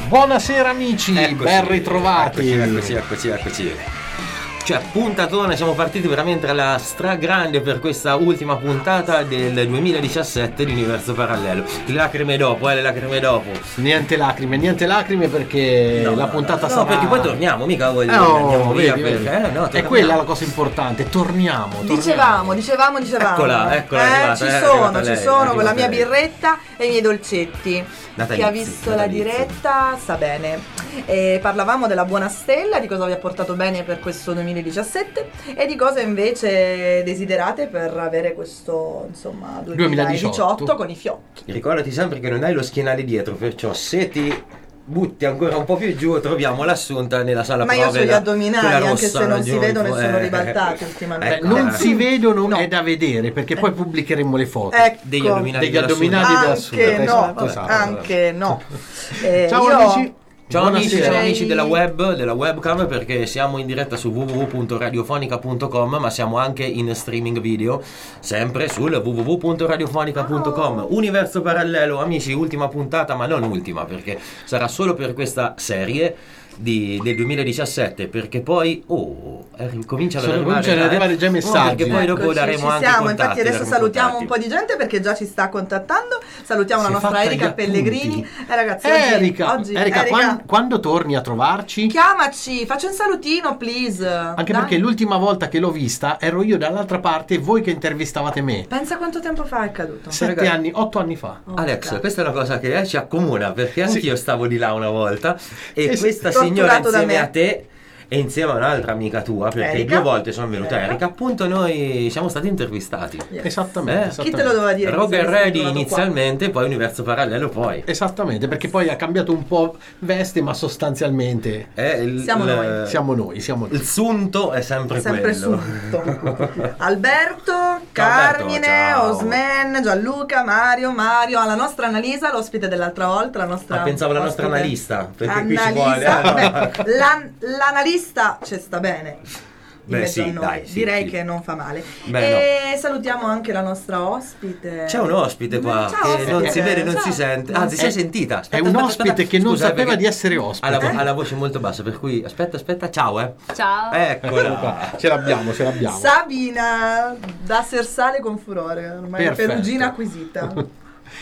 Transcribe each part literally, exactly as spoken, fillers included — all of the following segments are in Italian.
Buonasera amici, eccoci, ben ritrovati. Eccoci, eccoci, eccoci, eccoci. Cioè, puntatone, siamo partiti veramente alla stragrande per questa ultima puntata del duemiladiciassette di Universo Parallelo. Le lacrime dopo, eh, le lacrime dopo. Niente lacrime, niente lacrime perché no, la puntata no, sarà... No, perché poi torniamo, mica voglio eh, oh, andiamo via vedi, perché, vedi. Eh, no, è quella la cosa importante, torniamo, torniamo. Dicevamo, dicevamo, dicevamo. Eccola, eccola, eh, è arrivata, ci è sono, arrivata ci lei, sono è con la mia lei. birretta e i miei dolcetti. Natalizzi, Chi ha visto natalizzi. la diretta sa bene. E parlavamo della buona stella, di cosa vi ha portato bene per questo duemiladiciassette e di cosa invece desiderate per avere questo, insomma, duemiladiciotto con i fiocchi. Ricordati sempre che non hai lo schienale dietro, perciò se ti butti ancora un po' più giù troviamo l'assunta nella sala ma prove. Ma io sugli addominali, anche se non giù, si vedono e sono eh, ribaltati eh, ultimamente. ecco, non eh. si vedono, No. è da vedere perché poi pubblicheremo le foto Ecco. degli addominali degli addominali dell'assunta. Anche no, Esatto, esatto. anche no. Eh, Ciao io... amici. Ciao amici, Buonasera. ciao amici della web, della webcam, perché siamo in diretta su w w w punto radiofonica punto com, ma siamo anche in streaming video, sempre sul w w w punto radiofonica punto com. Universo Parallelo, amici, ultima puntata, ma non ultima, perché sarà solo per questa serie di, del duemiladiciassette, perché poi oh, eh, cominciano ad Sono- arrivare, cominciano ad arrivare già no, messaggi. perché poi dopo Eccoci, daremo ci anche siamo, contatti, infatti adesso daremo salutiamo contatti. un po' di gente perché già ci sta contattando. Salutiamo Si la è nostra fatta gli Erika appunti. Pellegrini. Eh ragazzi, oggi, Erika, oggi, Erika, Erika, quan- quando torni a trovarci? chiamaci, faccio un salutino, please. Anche Dai. perché l'ultima volta che l'ho vista ero io dall'altra parte e voi che intervistavate me. Pensa quanto tempo fa è accaduto. Sette ragazzi- anni, otto anni fa. Oh, Alex, cazzo. questa è una cosa che eh, ci accomuna, perché Sì. anch'io stavo di là una volta e Eh sì, questa torturato signora da insieme me. a te e insieme a un'altra amica tua, perché Erika. due volte sono venuta Erika. Erika, appunto noi siamo stati intervistati. Yes. Esattamente, Eh? esattamente. Chi te lo doveva dire? che Rogue saresti Ready tornato qua? inizialmente, poi Universo Parallelo poi. Esattamente, perché poi ha cambiato un po' veste, ma sostanzialmente Eh, il, Siamo il- noi. siamo noi, siamo noi. Il sunto è sempre, Sempre quello. sunto. Alberto, Alberto, Carmine, ciao. Osman, Gianluca, Mario, Mario, alla nostra Annalisa, l'ospite dell'altra volta, la nostra Ah, pensavo la nostra ospite. analista, perché qui ci vuole. Analisa, beh, l'an- l'analista ci sta bene. In Beh, mezzo sì, a noi. dai, sì, direi sì. che non fa male. Beh, e salutiamo anche la nostra ospite. C'è un ospite qua Ciao, che non ospite. si vede, non Ciao. si sente. Non Anzi, si- si è sentita. Aspetta, È un aspetta, ospite aspetta. che non Scusa, sapeva perché di essere ospite. Ha la, vo- Eh? ha la voce molto bassa, per cui aspetta, aspetta, ciao, eh. Ciao. Eccola. Ce l'abbiamo, ce l'abbiamo. Sabina da Sersale con furore, ormai Perfetto. perugina acquisita.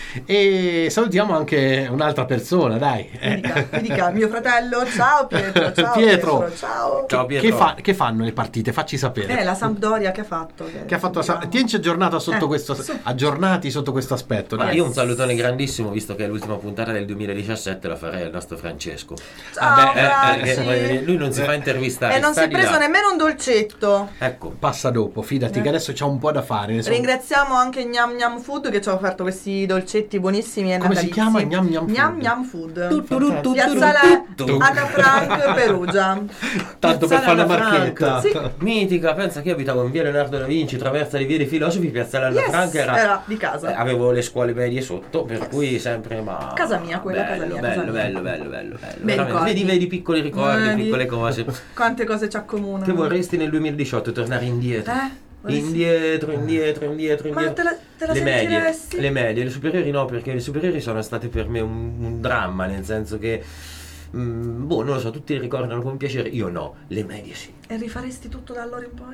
E salutiamo anche un'altra persona, dai. Mi dica, mi dica, mio fratello, ciao Pietro, ciao Pietro. Pietro, ciao. Ciao Pietro. Che, fa- che fanno le partite? Facci sapere. Eh, la Sampdoria che ha fatto? Che ha fatto la Sa- Tienci aggiornata sotto Eh, questo, su. aggiornati sotto questo aspetto. Ma Dai. io un salutone grandissimo, visto che è l'ultima puntata del duemiladiciassette, la farei al nostro Francesco. Ciao, Eh, Franci. perché, voglio dire, lui non si fa intervistare. E non si sta è di preso là. nemmeno un dolcetto. Ecco. Passa dopo, fidati Eh. che adesso c'ha un po' da fare. ne so- Ringraziamo anche Gnam Gnam Food che ci ha offerto questi dolcetti buonissimi e Come si natalizi. chiama? Gnam Gnam Food. Gnam Gnam Food. Tu, tu, tu, tu, Piazzale tu, tu. Anna Frank, Perugia. Tanto per Piazzale fare una Anna marchetta. Franca. Mitica, pensa che io abitavo in via Leonardo da Vinci, traversa di via dei Filosofi, Piazzale Anna Yes, Franca era, era di casa. eh, avevo le scuole medie sotto, per cui sempre ma Casa mia, quella, bello, casa mia, bello, casa mia. bello, bello, bello, bello. Bei Veramente. ricordi. Vedi, vedi piccoli ricordi, Vedi. piccole cose. Quante cose ci accomunano. Che vorresti nel duemiladiciotto tornare indietro? Eh? Vorresti- Indietro, indietro, indietro, Ma indietro. te la, te la le medie, sentiresti? le medie, le superiori no, perché le superiori sono state per me un, un dramma, nel senso che mm, boh, non lo so, tutti ricordano con piacere, io no, le medie sì. E rifaresti tutto da allora in poi?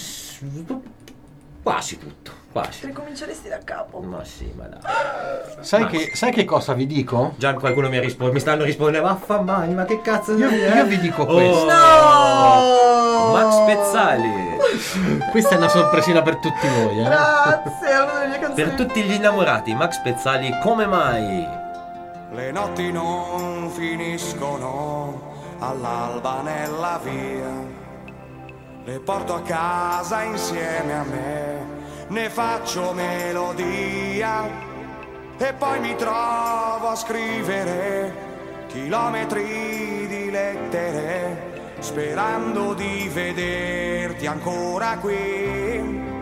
Quasi tutto, quasi. Ricominceresti da capo? Ma sì, ma dai. Sai Ma che, sì. sai che cosa vi dico? Già qualcuno mi ha risposto, mi stanno rispondendo, vaffanmai, ma che cazzo Io, sei, eh?" io vi dico Oh, questo. No! Max Pezzali. Questa è una sorpresina per tutti voi. Eh? Grazie, è una delle mie canzoni. Per tutti gli innamorati, Max Pezzali, come mai? Le notti non finiscono all'alba nella via. Le porto a casa insieme a me, ne faccio melodia e poi mi trovo a scrivere chilometri di lettere sperando di vederti ancora qui.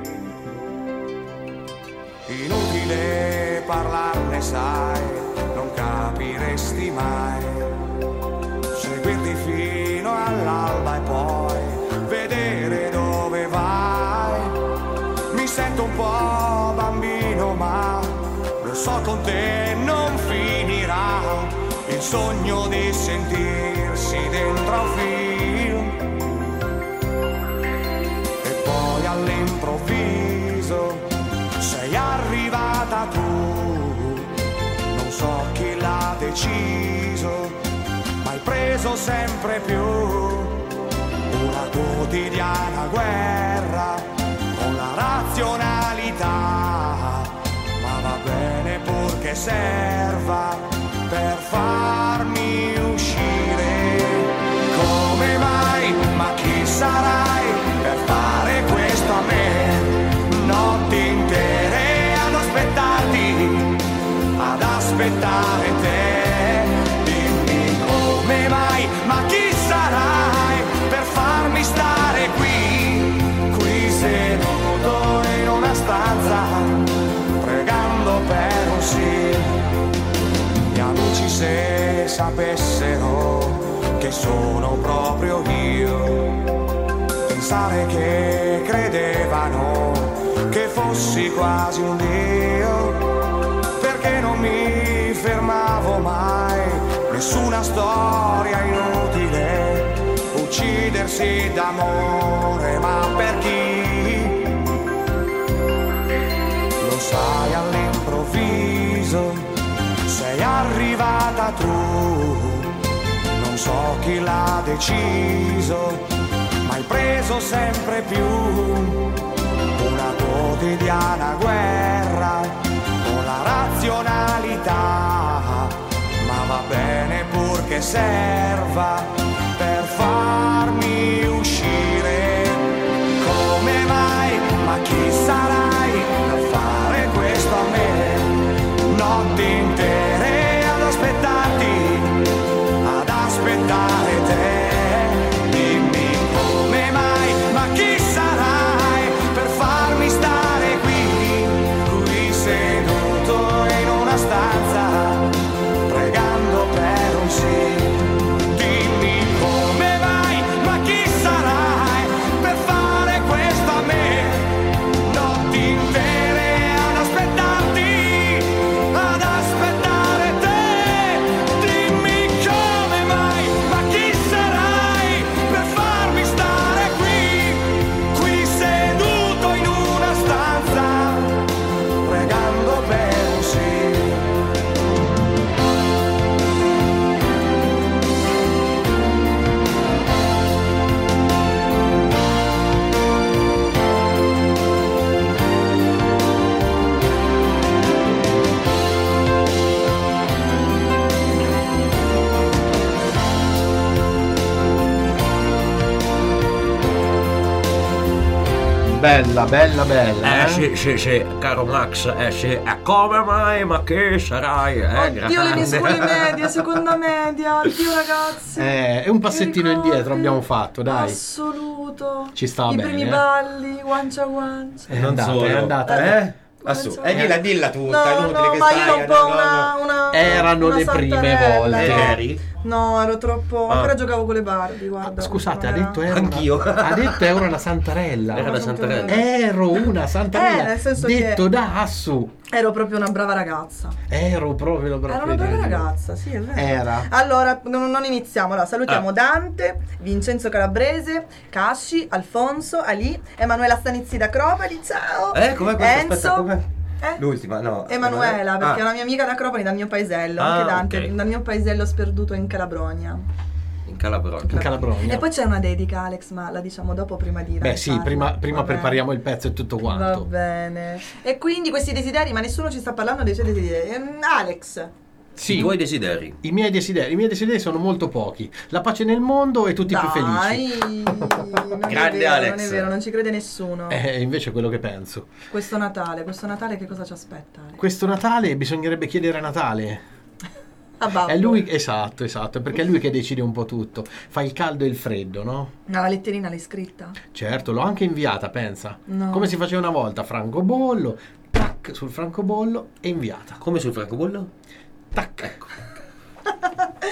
Inutile parlarne, sai, non capiresti mai. Seguirti fino all'alba e poi vedere dove vai. Mi sento un po' bambino, ma lo so con te non finirà. Il il sogno di sentirsi dentro a un film. E poi all'improvviso sei arrivata tu, non so chi l'ha deciso, ma hai preso sempre più una quotidiana guerra con la razionalità, ma va bene purché serva per farmi uscire. Come mai, ma chi sarai per fare questo a me? Notti intere ad aspettarti, ad aspettare te. Dimmi come mai, ma chi sarai per farmi stare qui, qui seduto in una stanza, pregando per un sì. Gli amici se sapessero che sono proprio io, pensare che credevano che fossi quasi un dio, perché non mi fermavo mai, nessuna storia inutile, uccidersi d'amore, ma per chi? Lo sai, all'improvviso sei arrivata tu, non so chi l'ha deciso, ma hai preso sempre più una quotidiana guerra con la razionalità, ma va bene purché serva per farmi uscire. Come mai, ma chi sarai per fare questo a me? Notti intere ad aspettarti, ad aspettare te. Dimmi come mai, ma chi sarai per farmi stare qui, qui seduto in una stanza, pregando per un sì. Dimmi come mai, ma chi sarai per fare questo a me? Notti intere ad aspettarti, ad aspettare te. Dimmi come mai, ma chi sarai per farmi stare qui, qui seduto in una stanza, pregando per un sì. Bella, bella, bella. Eh eh? sì, sì, sì, caro Max, eh sì, eh, come mai, ma che sarai? Eh, Oddio, le grande. mie scuole medie, seconda media, oddio ragazzi. Eh, è un passettino Che ricordi? indietro abbiamo fatto, dai. Assoluto. Ci stava I bene, primi eh. balli, guancia guancia. È Non andata, solo. è andata. Eh? Assu- so. eh, dilla, dilla tutta, è No, inutile no, che ma stai. io ho un po' no, no, una, no. una Erano una le prime santarella, volte. no. Eri? No, ero troppo. Ah. Ancora giocavo con le Barbie, guarda. Scusate, ha Non era- detto ero Anch'io. Una, ha detto ero una santarella. Era la Santarella. Ero una santarella. Eh, nel senso detto che- da Assu. Ero proprio una brava ragazza. Ero proprio la Ero una brava ragazza, sì, è vero. Era. Allora, non, non iniziamo. Allora, salutiamo Ah. Dante, Vincenzo Calabrese, Casci, Alfonso, Ali, Emanuela Stanizzi da Acropoli, ciao. Eh, com'è questa? Enzo. Aspetta, com'è? Eh? L'ultima, no. Emanuela, perché è Ah, una mia amica da Acropoli, dal mio paesello, Ah, anche Dante, ok. dal mio paesello sperduto in Calabronia. in Calabronia. In Calabronia. E poi c'è una dedica, Alex, ma la diciamo dopo prima di Beh sì, lanciarla. prima, prima Va bene. prepariamo il pezzo e tutto Va quanto. bene. E quindi questi desideri, ma nessuno ci sta parlando dei suoi desideri. Ehm, Alex, Sì, I tuoi desideri. i miei desideri, i miei desideri sono molto pochi. La pace nel mondo e tutti più felici. dai, non Grande è vero, Alex. non è vero, non ci crede nessuno. Eh, invece è quello che penso. Questo Natale, questo Natale che cosa ci aspetta? Alex? Questo Natale bisognerebbe chiedere a Natale. Ah, babbo. È lui, esatto, esatto, perché è lui che decide un po' tutto. Fa il caldo e il freddo, no? Ma la letterina l'hai scritta? Certo, l'ho anche inviata, pensa. No. Come si faceva una volta, francobollo, tac, sul francobollo e inviata. Come sul francobollo? Tac. Ecco.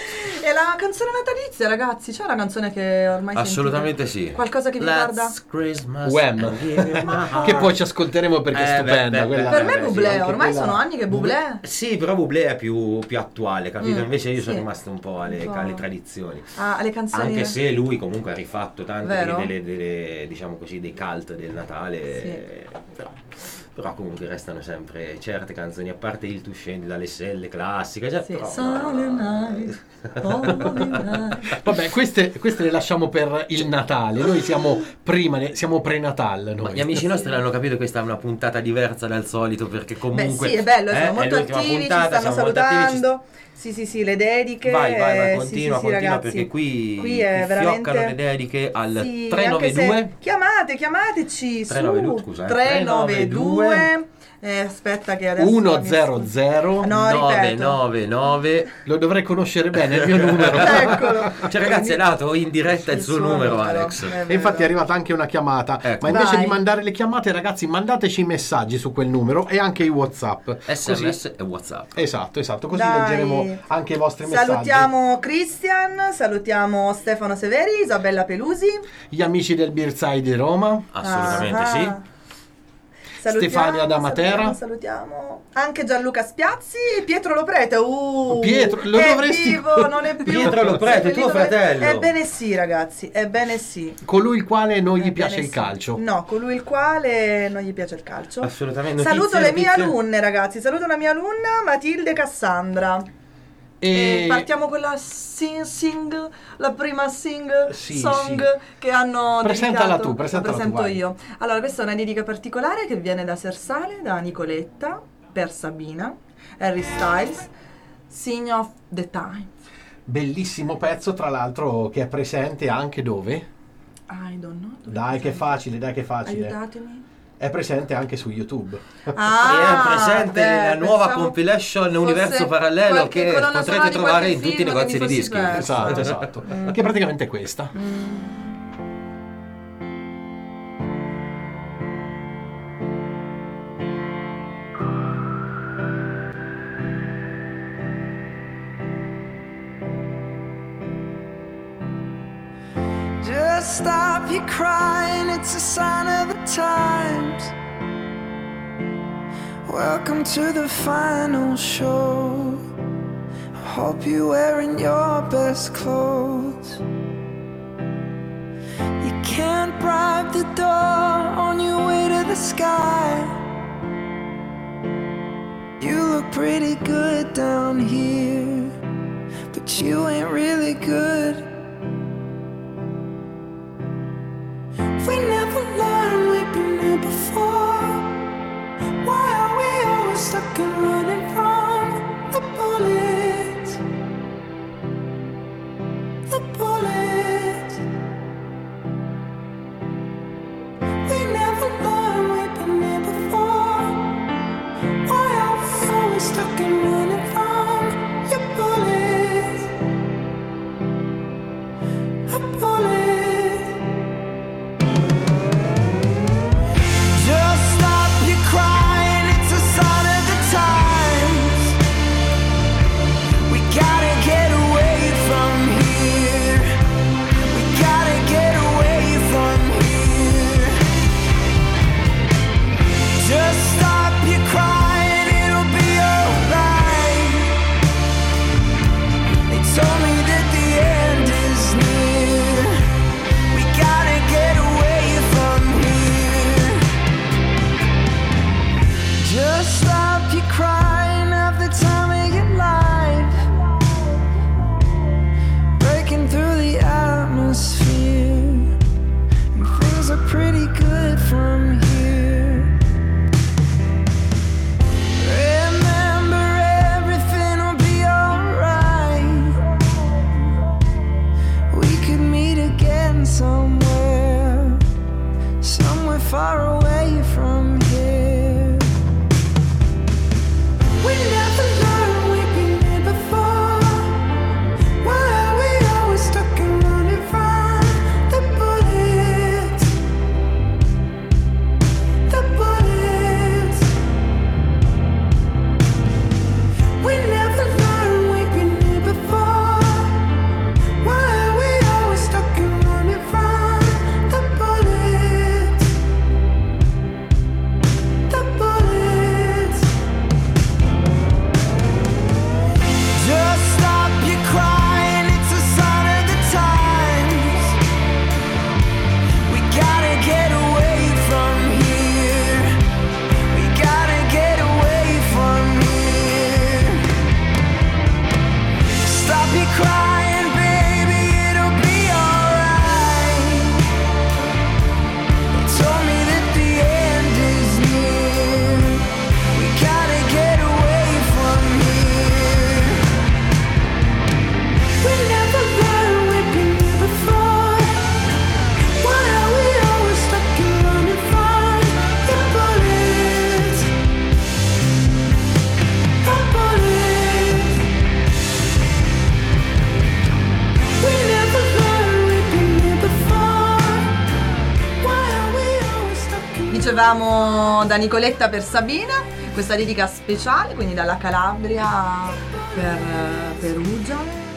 E la canzone natalizia, ragazzi, c'è una canzone che ormai assolutamente sentite? sì. Qualcosa che vi ricorda? Let's Christmas. Wham. Che poi ci ascolteremo perché è Eh, stupenda. beh, beh, quella- Per me beh, Bublé, sì, ormai quella- sono anni che Bublé. Sì, però Bublé è più, più attuale, capito? Mm, Invece io sono sì. rimasto un po' alle, Un po'. alle tradizioni. Ah, le canzoni. Anche se lui comunque ha rifatto tante Vero? delle, delle, diciamo così, dei cult del Natale, Sì. però, però comunque restano sempre certe canzoni, a parte il Tu scendi dalle selle classiche, cioè, Sì. però, Silent night, holy night. Vabbè, queste, queste le lasciamo per il Natale. Noi siamo prima, ne- siamo pre-Natal. Ma Noi. gli amici nostri l'hanno capito che questa è una puntata diversa dal solito, perché comunque Beh, sì, è bello, sono eh, è molto l'ultima attivi, ci puntata, stanno siamo molto attivi, ci- salutando. Sì, sì, sì, le dediche. Vai, vai, vai, eh, continua, sì, sì, sì, continua, ragazzi. perché qui, Qui è qui veramente... fioccano le dediche al Sì, tre nove anche se- due. Chiamate, chiamateci tre nove due, su scusa, eh. tre nove due. Eh, aspetta che adesso... uno zero zero No, nove ripeto. nove nove. Lo dovrei conoscere bene, il mio numero. Eccolo. Cioè ragazzi è dato in diretta il Il suo suo numero, numero, Alex. eh. E infatti è arrivata anche una chiamata. Ecco. Ma invece Vai. di mandare le chiamate, ragazzi, mandateci i messaggi su quel numero e anche i WhatsApp. S M S Così- e WhatsApp. Esatto, esatto. Così Dai. leggeremo anche i vostri messaggi. Salutiamo Christian, salutiamo Stefano Severi, Isabella Pelusi. Gli amici del Beerside di Roma. Assolutamente Ah. sì. Salutiamo, Stefania da Matera. Salutiamo, salutiamo anche Gianluca Spiazzi e Pietro Loprete. Uh, Pietro, lo è dovresti- vivo, non è più. Pietro Loprete, Sì, tuo Pietro- fratello. Ebbene sì, ragazzi, ebbene sì. Colui il quale non gli Ebbene piace il sì. calcio. No, colui il quale non gli piace il calcio. Assolutamente. Saluto Notizie, le mie notizie? alunne, ragazzi. Saluto la mia alunna Matilde Cassandra. E E partiamo con la sing, sing la prima sing Sì, song sì. che hanno Presentala dedicato. tu, presentala La tu, presento vai. io. Allora, questa è una dedica particolare che viene da Sersale, da Nicoletta, per Sabina, Harry Styles, Sign of the Time. bellissimo pezzo, tra l'altro, che è presente anche dove? I don't know. dove Dai, che presente? facile, dai, che facile. Aiutatemi. È presente anche su YouTube. Ah, è presente beh, nella nuova pensavo compilation fosse Universo Parallelo qualche che colonna sonora potrete di trovare qualche in tutti i film che negozi mi di fossi dischi. persa. Esatto, esatto. Che praticamente è questa. Just stop your crying, it's a sign of the times. Welcome to the final show. I hope you're wearing your best clothes. You can't bribe the door on your way to the sky. You look pretty good down here, but you ain't really good. We never learned, we've been here before. Why are we always stuck and running from the bullets? The bullets. We never learned, we've been here before. Why are we always stuck and running from your bullets? The bullets. Just stop your crying, it's a sign of the times. We gotta get away from here. We gotta get away from here. Just stop your crying, it'll be alright. ricevevamo da Nicoletta per Sabina questa dedica speciale, quindi dalla Calabria per Perugia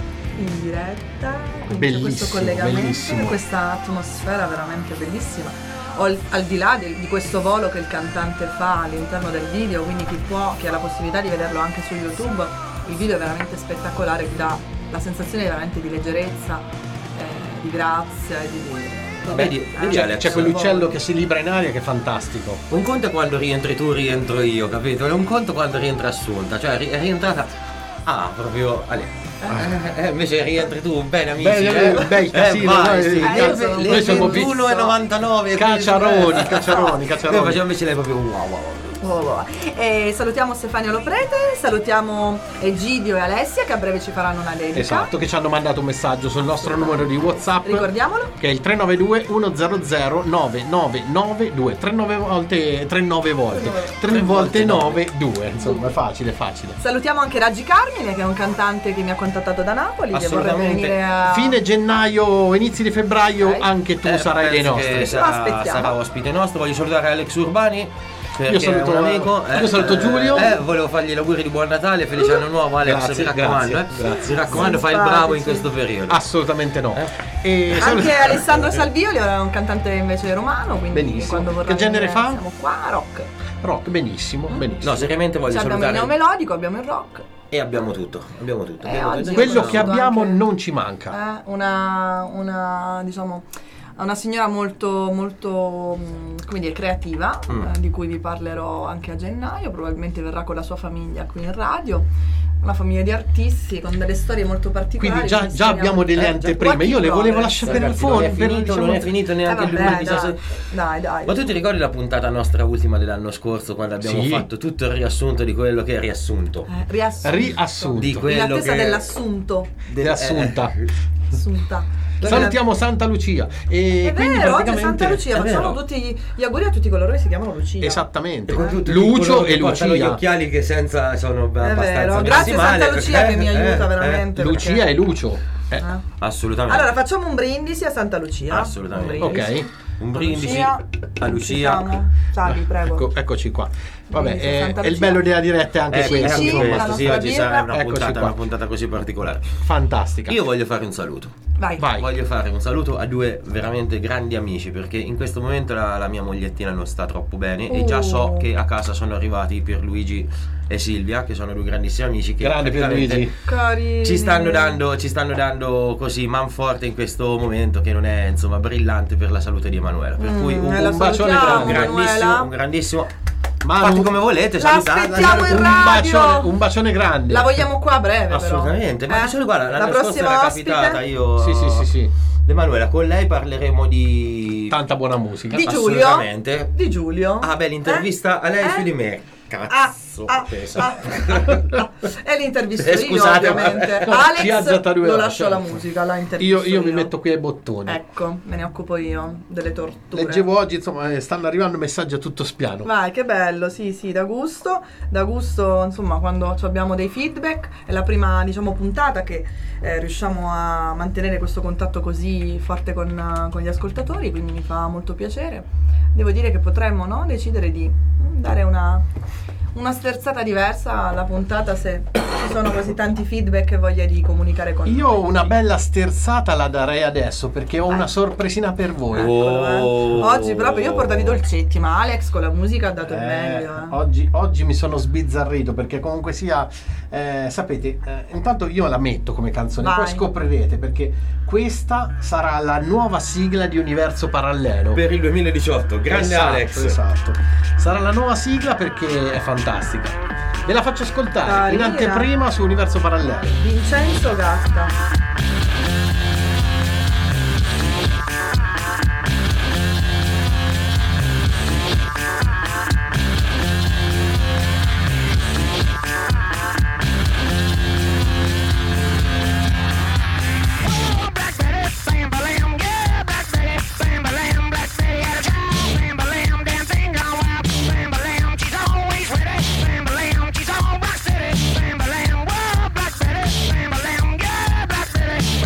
in diretta, quindi c'è questo Bellissimo, collegamento, bellissimo. questa atmosfera veramente bellissima. Al, al di là di, di questo volo che il cantante fa all'interno del video, quindi chi può, chi ha la possibilità di vederlo anche su YouTube, il video è veramente spettacolare, dà la sensazione veramente di leggerezza, eh, di grazia, di, di Vedi, vedi C'è, Alex, c'è quell'uccello che si libra in aria che è fantastico. un conto è quando rientri tu, rientro io, capito? E un conto quando rientra Assunta, cioè è rientrata. Ah, proprio Ale. Eh, eh, invece rientri tu, bene amici. Bene, eh, bel casino, eh, vai, noi- sì. Eh, Le- io sono- le noi siamo ventuno e novantanove Cacciaroni, quindi- cacciaroni, cacciaroni. Noi facciamo invece lei proprio wow wow. Oh, oh. E salutiamo Stefania Loprete, salutiamo Egidio e Alessia che a breve ci faranno una dedica. Esatto, che ci hanno mandato un messaggio sul nostro numero di WhatsApp. Ricordiamolo. Che è il tre nove due uno zero zero nove nove nove due, tre nove volte, tre nove volte, tre volte nove due, insomma è facile, facile. Salutiamo anche Raggi Carmine che è un cantante che mi ha contattato da Napoli, che vorrebbe Assolutamente. venire a... Fine gennaio, inizi di febbraio, Ok. anche tu Eh, sarai dei penso nostri. che Lo sarà, aspettiamo. sarà ospite nostro. Voglio salutare Alex Urbani perché Io saluto- è un amico. io saluto Giulio. Eh, volevo fargli gli auguri di buon Natale, felice anno nuovo Alex, Grazie, mi raccomando, grazie, eh. grazie. Mi raccomando, fai il bravo in Simpatici. questo periodo. Assolutamente no. E Anche salut- Alessandro Salvioli è un cantante invece romano, quindi Benissimo. quando vorrà Che genere venire fa? siamo qua, rock. Rock, benissimo, benissimo. No, seriamente voglio Cioè, abbiamo il salutare neomelodico, abbiamo il rock. e abbiamo tutto, abbiamo tutto. Eh, Abbiamo oggi- tutto. Quello Io che saluto abbiamo anche- non ci manca. Eh, una, una, diciamo, una signora molto, molto, mh, come dire, creativa, Mm. eh, di cui vi parlerò anche a gennaio, probabilmente verrà con la sua famiglia qui in radio. Una famiglia di artisti con delle storie molto particolari. Quindi già, ci già speriamo- abbiamo delle Eh, già, anteprime. Io le Working volevo Progress. lasciare per il Ragazzi, non è fondo. per- finito, diciamo- non è finito Eh, neanche il vabbè, duemiladiciassette. dai, dai. Ma tu ti ricordi la puntata nostra ultima dell'anno scorso quando abbiamo Sì. fatto tutto il riassunto di quello che è riassunto? Eh, riassunto. Riassunto. Di quello In attesa che- dell'assunto. Dell'assunta. Eh, Assunta. Salutiamo Santa Lucia. E È quindi vero, oggi è praticamente Santa Lucia, è facciamo vero. tutti gli auguri a tutti coloro che si chiamano Lucia. Esattamente. E con tutti Lucio coloro che e portano gli Lucia. occhiali che senza sono È abbastanza vero, messi grazie male, Santa Lucia perché- che mi eh, aiuta eh, veramente. Lucia perché- e Lucio. Eh. Eh. Assolutamente. Allora facciamo un brindisi a Santa Lucia. Assolutamente. Un brindisi. Ok. Un brindisi Lucia, a ci Lucia. siamo. Salvi, prego. Ecco, eccoci qua. Vabbè, Brindisi a è, Santa è il Lucia. bello della diretta è anche Eh, Sì, questo. anche sì, insomma. la questo, sì, nostra oggi birra. sarà una Eccoci puntata, qua. una puntata così particolare. Fantastica. Io voglio fare un saluto. Vai. Vai. Voglio fare un saluto a due veramente grandi amici perché in questo momento la, la mia mogliettina non sta troppo bene e già so Uh. che a casa sono arrivati Pierluigi e Silvia, che sono due grandissimi amici che Grande praticamente Pierluigi. Carini. ci stanno dando ci stanno dando così manforte in questo momento che non è insomma brillante per la salute di Emanuela. Per cui Mm, un, eh, la un bacione salutiamo, grande, un grandissimo, Emanuela. un grandissimo. Manu, Fate come volete, La salutatela. aspettiamo in un radio. bacione, un bacione grande. La vogliamo qua a breve, però. Assolutamente, ma Eh? solo guarda, la l'anno scorso prossima era ospite capitata io Sì, sì, sì, sì. Emanuela, con lei parleremo di Tanta buona musica. Di Giulio. Assolutamente. Di Giulio. Ah, beh, l'intervista Eh? a lei Eh? su di me. Ah, Cazzo, ah, pesa. ah, ah. E l'intervisto Eh, io, scusate, ma- ovviamente. No, si è Alex alzata due lo ore, lascio cioè. alla musica, la intervisto Io, io mi metto qui ai bottoni. Ecco, me ne occupo io delle torture. Leggevo oggi, insomma, eh, stanno arrivando messaggi a tutto spiano. Vai, che bello, sì, sì, da gusto, da gusto, insomma, quando ci abbiamo dei feedback, è la prima, diciamo, puntata che eh, riusciamo a mantenere questo contatto così forte con, eh, con gli ascoltatori, quindi mi fa molto piacere. Devo dire che potremmo, no, decidere di mm, dare una, una sterzata diversa alla puntata se ci sono così tanti feedback e voglia di comunicare con Io noi. una bella sterzata la darei adesso perché ho Vai. una sorpresina per voi. Eccolo, eh. Oh. Oggi proprio io ho portato i dolcetti, ma Alex con la musica ha dato il Eh, meglio. Eh. oggi, oggi mi sono sbizzarrito perché comunque sia, eh, sapete, eh, intanto io la metto come canzone, Vai. poi scoprirete perché questa sarà la nuova sigla di Universo Parallelo. Per il duemiladiciotto, grande Esatto, Alex. Esatto. Sarà la nuova sigla perché è fantastica. Ve la faccio ascoltare in Carina. anteprima su Universo Parallelo. Vincenzo Gatta. Black Betty, bam, bam, yeah, Black Betty, bam, bam, Black Betty had a child, bam, bam, damn thing gone wild, bam, bam, she's always ready, bam, bam, she's on Rock City, bam, bam, whoa, Black Betty, bam, bam, yeah, Black Betty,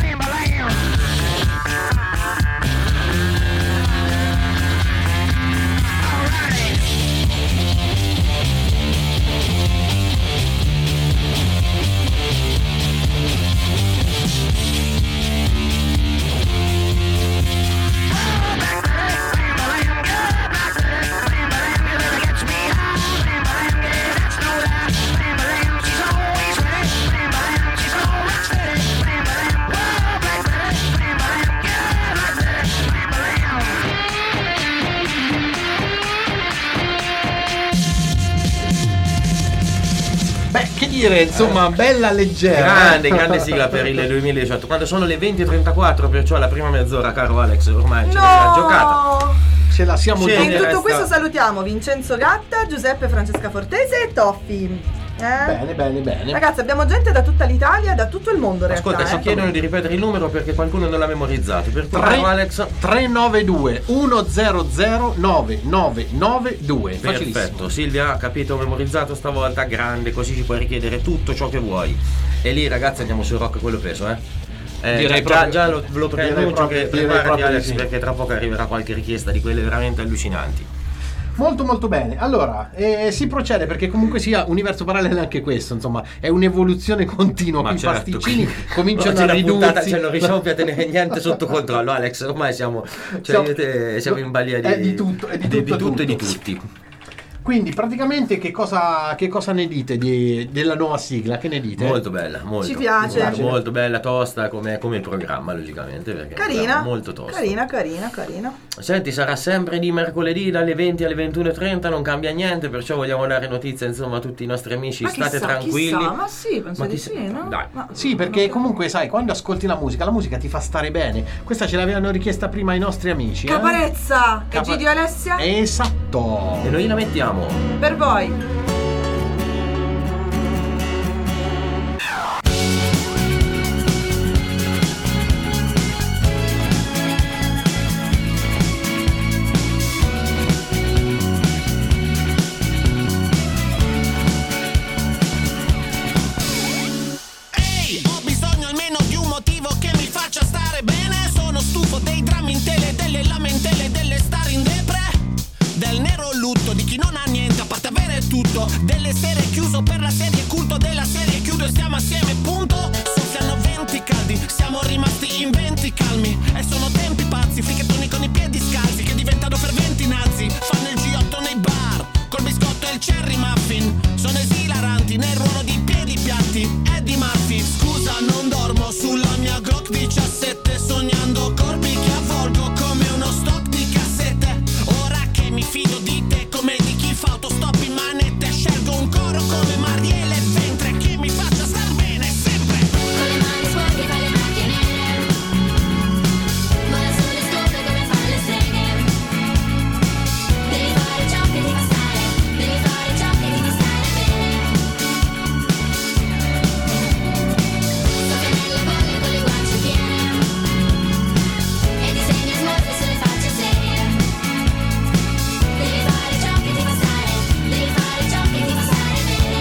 dire, insomma, bella leggera. Grande, grande sigla per il duemiladiciotto. Quando sono le venti e trentaquattro, perciò la prima mezz'ora, caro Alex, ormai ce la siamo giocata. Ce la siamo Sì, E in ne tutto resta- questo salutiamo Vincenzo Gatta, Giuseppe Francesca Fortese e Toffi. Eh? Bene, bene, bene. Ragazzi, abbiamo gente da tutta l'Italia, da tutto il mondo in realtà. Ascolta, ci eh. chiedono di ripetere il numero perché qualcuno non l'ha memorizzato. Per cui, caro Alex, tre nove due uno zero zero nove nove nove due. Facilissimo. perfetto. Silvia ha capito, memorizzato stavolta, grande, così ci puoi richiedere tutto ciò che vuoi. E lì, ragazzi, andiamo sul rock quello peso, eh. Eh, Direi già, proprio- già lo, lo direi preannuncio proprio- che direi preparati, proprio di Alex, sì. perché tra poco arriverà qualche richiesta di quelle veramente allucinanti. Molto molto bene. Allora, eh, si procede perché comunque sia universo parallelo anche questo, insomma, è un'evoluzione continua. Ma Qui i certo, pasticcini qui- cominciano oggi a la puntata, ridursi. cioè, non riusciamo più a tenere niente sotto controllo, Alex. Ormai siamo, cioè, Siamo- io e te siamo in balia di, è di tutto, è di di, tutto, di tutto e di tutto. tutti. Quindi praticamente che cosa, che cosa ne dite di- della nuova sigla? Che ne dite? Molto bella, molto. Ci piace. Molto, molto bella, tosta, come, come il programma, logicamente. Perché è un Carina, programma molto tosta. carina, carina, carina. Senti, sarà sempre di mercoledì dalle venti alle ventuno e trenta, non cambia niente, perciò vogliamo dare notizie, insomma, a tutti i nostri amici, Ma state chissà, tranquilli. chissà, ma sì, penso Ma di chissà- sì, no? Dai. Ma- Sì, perché comunque sai, quando ascolti la musica, la musica ti fa stare bene. Questa ce l'avevano richiesta prima i nostri amici. eh? Caparezza! Capa- Egidio Alessia? Esatto. E noi la mettiamo. Per voi. Ehi, ho bisogno almeno di un motivo che mi faccia stare bene. Sono stufo dei drammi in tele, delle lamentele, delle star in depre, del nero lutto di chi non ha niente a parte avere tutto, delle serie chiuso per la serie, culto della serie chiudo e stiamo assieme, punto. Soffiano venti caldi, siamo rimasti in venti calmi e sono tempi pazzi, fricchettoni con i piedi scalzi che diventano ferventi nazi, fanno il G otto nei bar col biscotto e il cherry muffin, sono esilaranti nel ruolo di piedi piatti. Eddie Murphy, scusa non dormo sulla mia Glock diciassette, sognando corpi che avvolgo come uno stock di cassette. Ora che mi fido di te come di chi fa autostop in manette, scelgo un coro come Marielle Ventre che mi faccia star bene sempre. Con le mani sporche fai le macchie nere, vola sulle scope come fanno le streghe. Devi fare ciò che ti fa stare, devi fare ciò che ti fa stare bene. Sofia nelle bolle con le guance piene e disegna smorfie sulle facce serie. Devi fare ciò che ti fa stare, devi fare ciò che ti fa stare bene.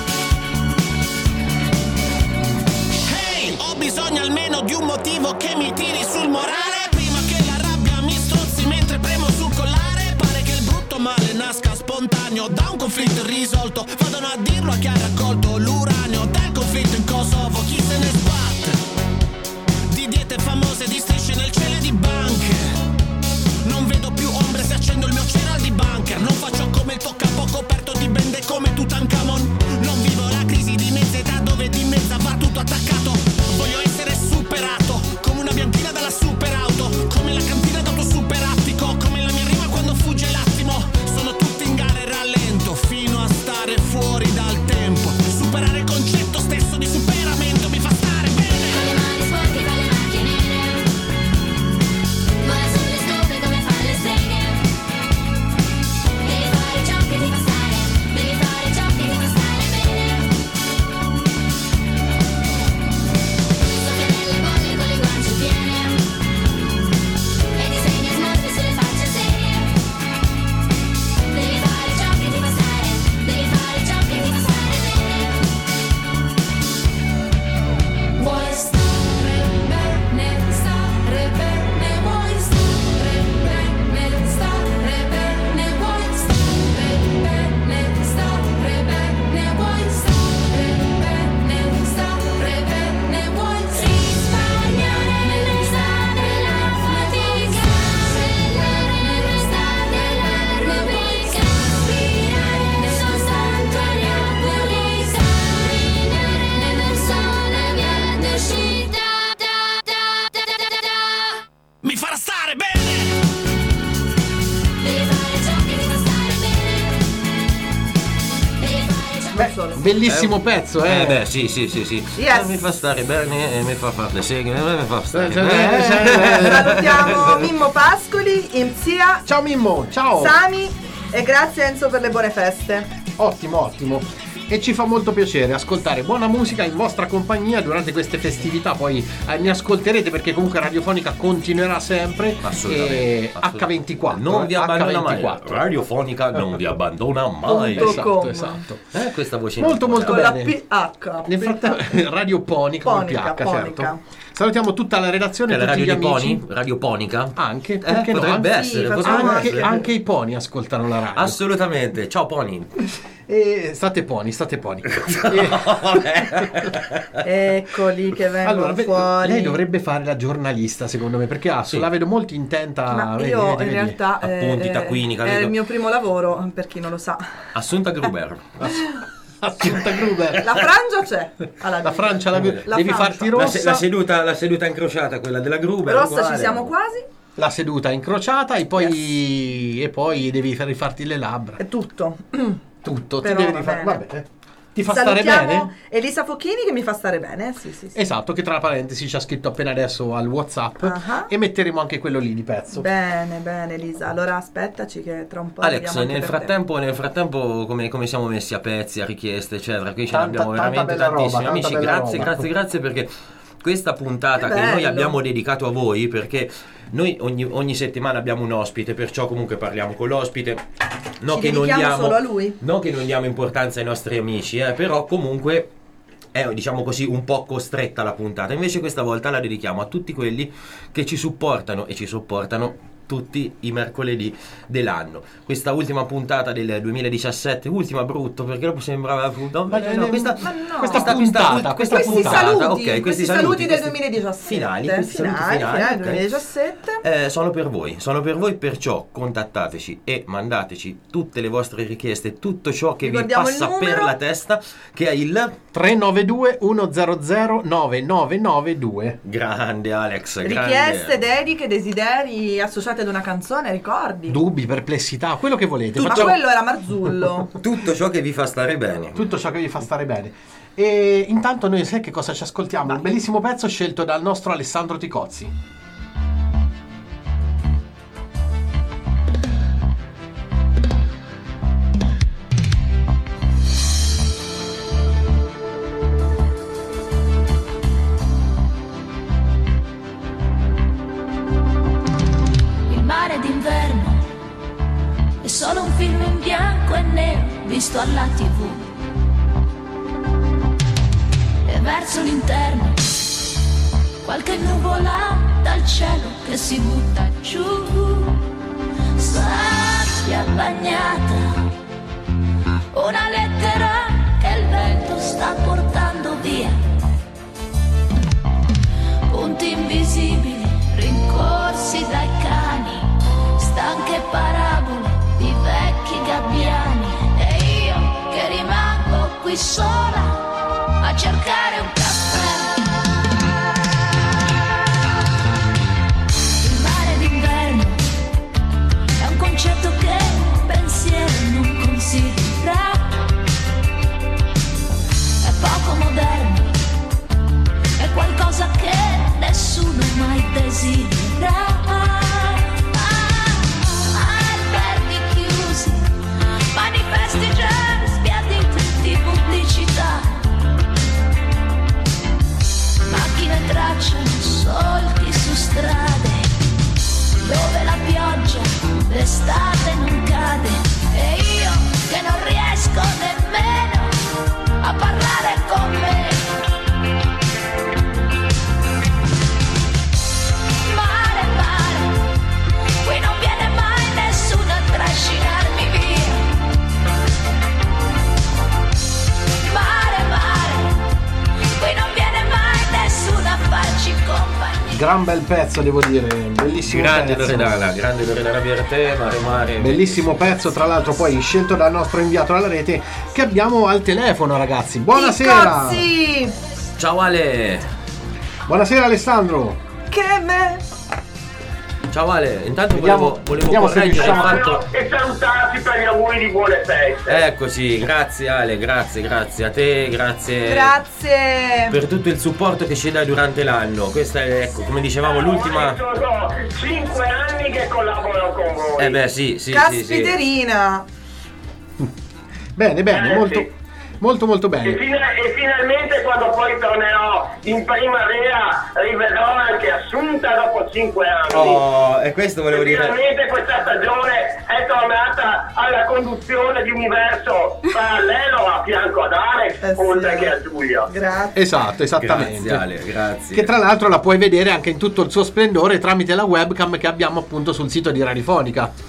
Hey, ho bisogno almeno di un motivo che mi tiri sul morale, prima che la rabbia mi strozzi mentre premo sul collare. Pare che il brutto male nasca spontaneo da un conflitto irrisolto, vadano a dirlo a chi ha raccolto l'uranio del conflitto in Kosovo. Chi se ne sbatte di diete famose, di strisce nel cielo e di banche. Non vedo più ombre se accendo il mio cereal di bunker. Non faccio come il tuo capo coperto di bende come Tutankhamon. Non vivo la crisi di mezza età dove di mezza va tutto attaccato. Voglio essere superato come una bianca Bellissimo pezzo, eh. Eh beh, sì, sì, sì, sì. Yes. Eh, mi fa stare bene e mi fa fare le seghe, eh, mi fa stare Eh, bene. eh, eh, Salutiamo Mimmo Pascoli, Imzia, Ciao Mimmo, ciao. Sami e grazie Enzo per le buone feste. Ottimo, ottimo. E ci fa molto piacere ascoltare buona musica in vostra compagnia durante queste festività. Poi eh, ne ascolterete perché comunque Radiofonica continuerà sempre. Assolutamente, E assolutamente. acca ventiquattro. Non vi abbandona acca mai. ventiquattro. Radiofonica non vi abbandona mai. Punto Esatto, com. esatto. Eh, questa voce Molto, molto Con la bene. P H. Nel frattempo Radioponica con Ponica, P H, certo. ponica. Salutiamo tutta la redazione, È la tutti radio gli di amici. Pony? Radioponica? Anche, Eh, perché no? potrebbe Anche- essere, sì, potrebbe facciamo Anche, essere. anche i pony ascoltano la radio. Assolutamente. Ciao Pony. E state pony, state pony. Eccoli che vengono Allora, ve- fuori. lei dovrebbe fare la giornalista, secondo me, perché ah, Sì. la vedo molto intenta. Ma vedi, io vedi, in vedi. realtà Appunti, eh, taccuini, è capito? il mio primo lavoro, per chi non lo sa. Assunta Gruber. Assunta Gruber. La frangia c'è. Alla La Francia, la, La devi Francia. farti La, rossa. se- la seduta, la seduta incrociata, quella della Gruber. Rossa uguale. ci siamo quasi. La seduta incrociata e poi, e poi devi far- rifarti le labbra. È tutto. Tutto. Però ti devi va rifare. bene. Vabbè. Ti fa stare Salutiamo bene? Elisa Focchini che mi fa stare bene. Sì, sì, sì. Esatto, che tra parentesi ci ha scritto appena adesso al WhatsApp. Ah. E metteremo anche quello lì di pezzo. Bene, bene Elisa. Allora aspettaci che tra un po' Alex, arriviamo anche nel per te. frattempo, nel frattempo come, come siamo messi a pezzi, a richieste, eccetera, qui ce ne Tanta- abbiamo tanta veramente bella roba, tantissimi. tanta Amici, bella grazie, roba. grazie, grazie perché questa puntata Che che noi bello. abbiamo dedicato a voi, perché noi ogni, ogni settimana abbiamo un ospite, perciò comunque parliamo con l'ospite. No, Ci che non dedichiamo diamo, solo a lui? no che non diamo importanza ai nostri amici, eh, però comunque è, diciamo così, un po' costretta la puntata. Invece questa volta la dedichiamo a tutti quelli che ci supportano e ci sopportano tutti i mercoledì dell'anno. Questa ultima puntata del duemiladiciassette, ultima brutto perché dopo sembrava no, Ma no, questa, Ma no. questa puntata, questa Questi puntata. saluti, ok, questi, saluti, del questi duemiladiciassette. finali, questi saluti finali, finali, finali ok. duemiladiciassette. Eh, sono per voi, sono per voi, perciò contattateci e mandateci tutte le vostre richieste, tutto ciò che vi Ricordiamo il passa per numero? la testa, che è il tre nove due uno zero zero nove nove nove due. grande Alex, Richieste, grande. dediche, desideri associate ad una canzone, ricordi? Dubbi, perplessità, quello che volete. Ma Facciamo quello era Marzullo. Tutto ciò che vi fa stare bene. tutto ciò che vi fa stare bene. E intanto noi sai che cosa ci ascoltiamo? Un bellissimo pezzo scelto dal nostro Alessandro Ticozzi. Il mare d'inverno è solo un film in bianco e nero visto alla tivù. E verso l'interno qualche nuvola dal cielo che si butta giù. Sabbia bagnata, una lettera che il vento sta portando via. Punti invisibili rincorsi dai cani, stanche parabole di vecchi gabbiani. E io che rimango qui sola a cercare un caffè. Il mare d'inverno è un concetto che un pensiero non considera. È poco moderno, è qualcosa che nessuno mai desidera. Alberghi chiusi, manifesti già sbiaditi di pubblicità, macchine tracciano solchi su strade dove la pioggia d'estate non cade. E io che non riesco nemmeno a parlare con me. Mare, mare, qui non viene mai nessuno a trascinarmi via. Mare, mare, qui non viene mai nessuno a farci compagnia. Gran bel pezzo, devo dire. Bellissimo Grande pezzo. Loredana, grande Loredana Bertè, Mare Mare. Bellissimo pezzo, tra l'altro poi scelto dal nostro inviato alla rete che abbiamo al telefono, ragazzi. Buonasera. Ticozzi, Ciao Ale. Buonasera Alessandro. che me Ciao Ale, intanto Vediamo- volevo, volevo vediamo se correggere il riusciamo- fatto. E salutarci per gli auguri di buone feste. Eccoci, grazie Ale, grazie, grazie a te, grazie Grazie. per tutto il supporto che ci dai durante l'anno. Questa è, ecco, come dicevamo, l'ultima. Sono cinque anni che collaboro con voi. Eh beh, sì, sì, sì, sì. Caspiterina. Bene, bene, Eh, molto, sì. molto, molto E, bene. fina- e finalmente quando poi tornerò in primavera rivedrò anche Assunta dopo cinque anni. Oh, e questo volevo E dire. finalmente questa stagione è tornata alla conduzione di Universo Parallelo a fianco ad Alex, Eh sì. oltre che a Giulio. Grazie. Esatto, esattamente. Grazie Ale, grazie. Che tra l'altro la puoi vedere anche in tutto il suo splendore tramite la webcam che abbiamo appunto sul sito di Radiofonica.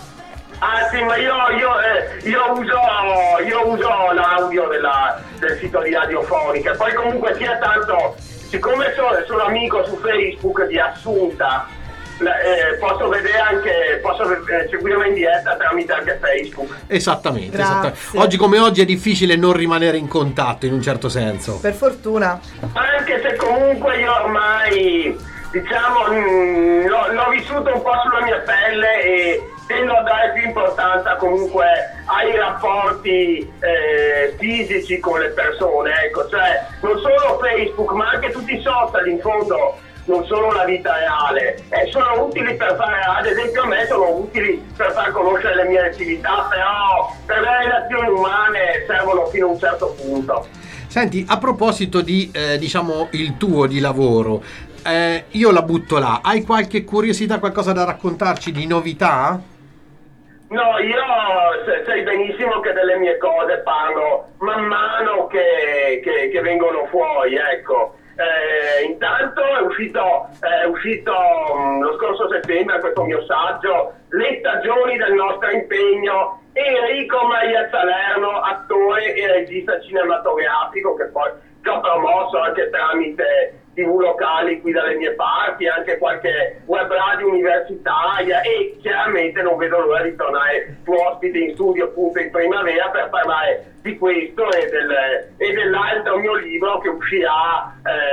Ah sì, ma io, io, eh, io uso, io uso l'audio della- del sito di Radiofonica. Poi comunque sia tanto, siccome sono, sono amico su Facebook di Assunta, eh, posso vedere anche, posso eh, seguirla in diretta tramite anche Facebook. Esattamente, Grazie. esattamente. Oggi come oggi è difficile non rimanere in contatto in un certo senso. Per fortuna. Anche se comunque io ormai, diciamo, mh, l'ho, l'ho vissuto un po' sulla mia pelle e tendo a dare più importanza comunque ai rapporti eh, fisici con le persone, ecco, cioè non solo Facebook ma anche tutti i social in fondo non sono la vita reale, eh, sono utili per fare, ad esempio a me sono utili per far conoscere le mie attività, però per le relazioni umane servono fino a un certo punto. Senti, a proposito di, eh, diciamo, il tuo di lavoro, eh, io la butto là. Hai qualche curiosità, qualcosa da raccontarci di novità? No, io se- sai benissimo che delle mie cose parlo man mano che, che- che vengono fuori, ecco. Eh, intanto è uscito, è uscito mh, lo scorso settembre questo mio saggio, Le stagioni del nostro impegno, Enrico Maria Salerno, attore e regista cinematografico, che poi che ho promosso anche tramite tivù locali qui dalle mie parti, anche qualche web radio universitaria, e chiaramente non vedo l'ora di tornare tu ospite in studio appunto in primavera per parlare di questo e, del, e dell'altro mio libro che uscirà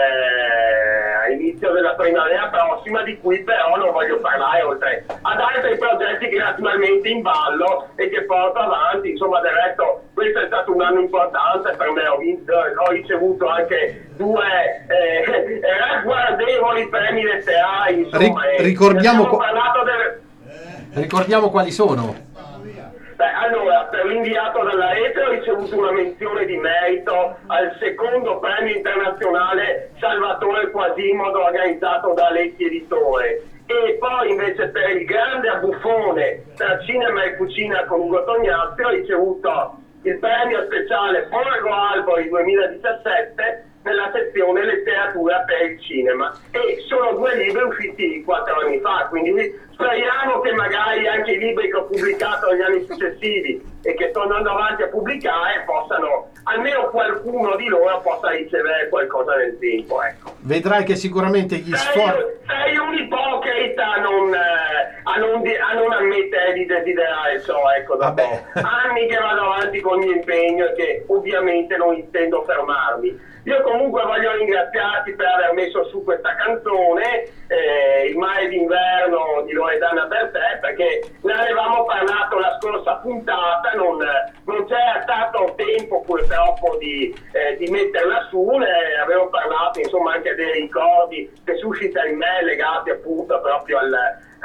eh, all'inizio della primavera prossima, di cui però non voglio parlare, oltre ad altri progetti che naturalmente in ballo e che porto avanti. Insomma, del resto questo è stato un anno importante per me, ho, vinto, ho ricevuto anche due eh, ragguardevoli premi letterari, insomma. Ri- e ricordiamo abbiamo qua- parlato del... Ricordiamo quali sono. Beh, allora, per l'inviato dalla rete ho ricevuto una menzione di merito al secondo premio internazionale Salvatore Quasimodo organizzato da Aletti Editore, e poi invece per il grande abbuffone tra cinema e cucina con Ugo Tognazzi ho ricevuto il premio speciale Borgo Albori duemiladiciassette nella sezione letteratura per il cinema, e sono due libri usciti quattro anni fa, quindi speriamo che magari anche i libri che ho pubblicato negli anni successivi e che sto andando avanti a pubblicare possano, almeno qualcuno di loro possa ricevere qualcosa nel tempo, ecco. Vedrai che sicuramente gli Sei, sforzi... sei un ipocrita a non, eh, a non, di- a non ammettere di desiderare ciò, ecco, dopo Vabbè. anni che vado avanti con il mio impegno e che ovviamente non intendo fermarmi. Io comunque voglio ringraziarti per aver messo su questa canzone, eh, Il mare d'inverno di Loredana Bertè, perché ne avevamo parlato la scorsa puntata, non, non c'era stato tempo purtroppo di, eh, di metterla su, ne avevo parlato insomma anche dei ricordi che suscita in me legati appunto proprio al...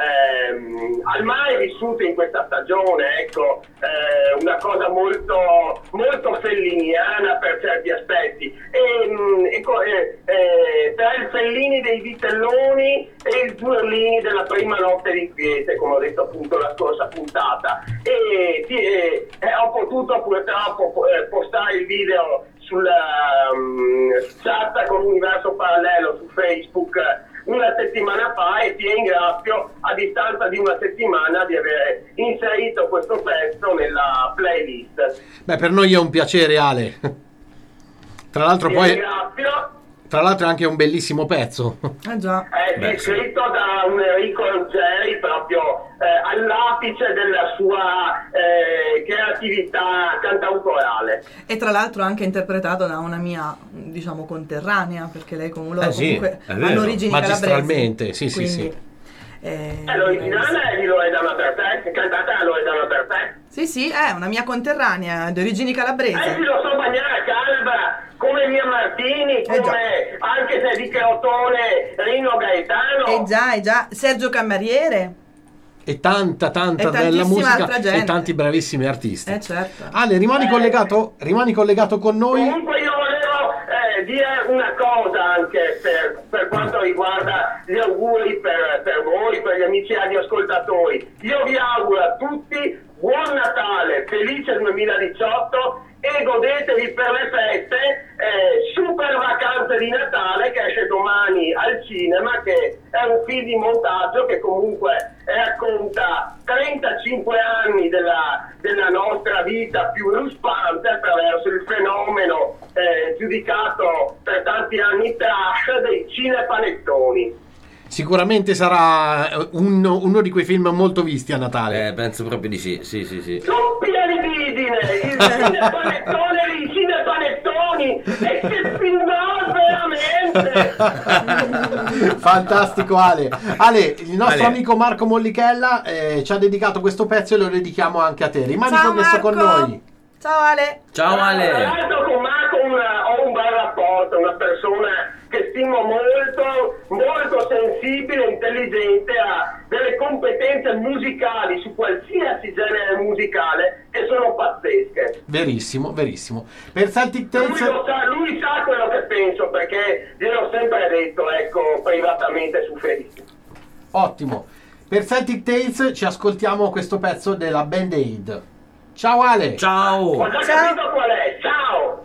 Ehm, al mare vissuto in questa stagione, ecco, eh, una cosa molto, molto felliniana per certi aspetti, e, mh, ecco, eh, eh, tra il Fellini dei Vitelloni e il Zurlini della prima notte di quiete, come ho detto appunto la scorsa puntata, e sì, eh, eh, ho potuto purtroppo eh, postare il video sulla um, chat con Universo Parallelo su Facebook una settimana fa, e ti ringrazio a distanza di una settimana di aver inserito questo pezzo nella playlist. Beh, per noi è un piacere, Ale. Tra l'altro Ti poi... ringrazio. Tra l'altro è anche un bellissimo pezzo. Ah già. È Beh, sì. scritto da un Enrico Ruggeri proprio eh, all'apice della sua eh, creatività cantautorale. E tra l'altro anche interpretato da una mia, diciamo, conterranea, perché lei comunque, Eh sì, comunque è vero. hanno origini calabresi. Magistralmente, sì, sì, quindi, sì. Eh, Eh, l'originale è di Loredana Bertè, cantata da Loredana Bertè. Sì, sì, è una mia conterranea di origini Eh sì, calabresi. lo so, Bagnara Calva, come Mia Martini, Eh, già. come anche se di Crotone Rino Gaetano. Eh già, eh già, Sergio Cameriere. E tanta, tanta E bella tantissima musica altra gente. e tanti bravissimi artisti. Eh certo. Ale, rimani Eh. collegato? Rimani collegato con noi? Comunque io volevo eh, dire una cosa anche per, per quanto riguarda gli auguri per, per voi, per gli amici radioascoltatori. Io vi auguro a tutti buon Natale, felice duemiladiciotto e godetevi per le feste eh, Super Vacanze di Natale che esce domani al cinema, che è un film di montaggio che comunque racconta trentacinque anni della, della nostra vita più ruspante attraverso il fenomeno eh, giudicato per tanti anni trash dei cinepanettoni. Sicuramente sarà uno, uno di quei film molto visti a Natale. Eh, penso proprio di sì, sì, sì, sì. Zuppi di libidine, il cinepanettone dei cinepanettoni, e che film veramente! Fantastico Ale. Ale, il nostro Ale. amico Marco Mollichella eh, ci ha dedicato questo pezzo e lo dedichiamo anche a te. Rimani Ciao, connesso con Marco. noi. Ciao Ale. Ciao Tra Ale! l'altro con Marco una- ho un bel rapporto, una persona che stimo molto, molto sensibile, intelligente, ha delle competenze musicali su qualsiasi genere musicale che sono pazzesche. Verissimo, verissimo. Per Celtic Lui, Tales lo sa, lui sa quello che penso, perché gliel'ho sempre detto, ecco, privatamente su Facebook. ottimo. Per Celtic Tales ci ascoltiamo questo pezzo della Band Aid. Ciao Ale. Ciao! Ho già Ciao. capito qual è, ciao!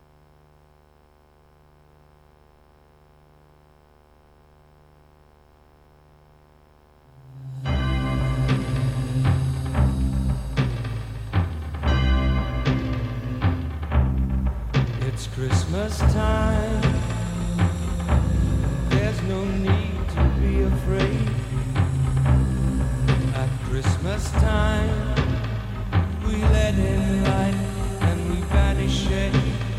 It's Christmas time. There's no need to be afraid. At Christmas time, we let in light and we banish shade.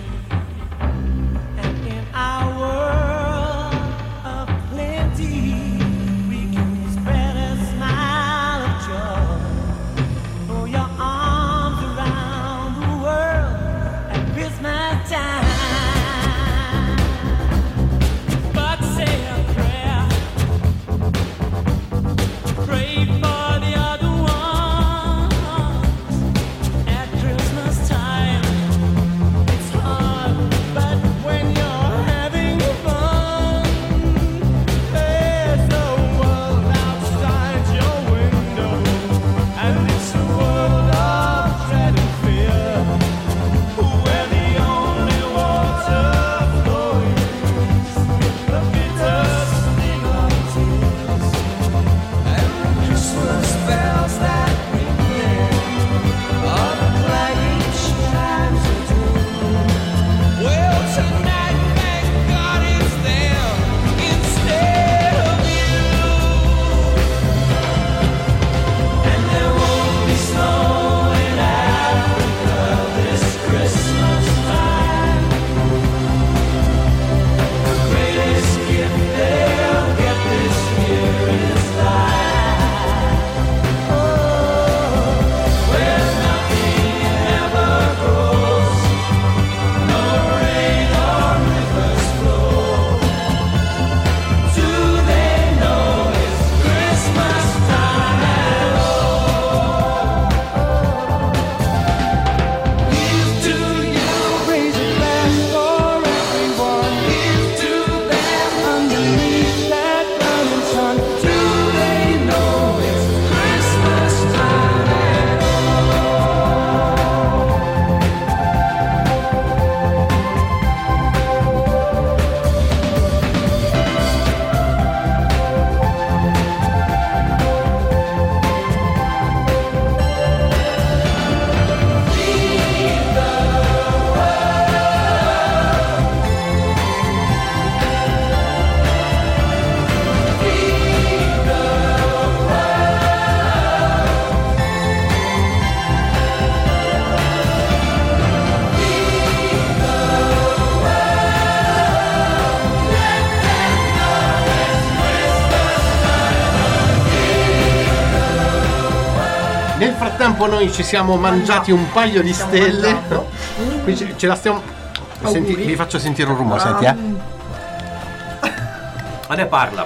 And in our world of plenty, we can spread a smile of joy. Throw your arms around the world at Christmas time. frattempo noi ci siamo mangiati un paio di Stiamo stelle. mangiando. Qui ce, ce la stiamo. Senti, Auguri. vi faccio sentire un rumore, senti, eh. Ma ne parla.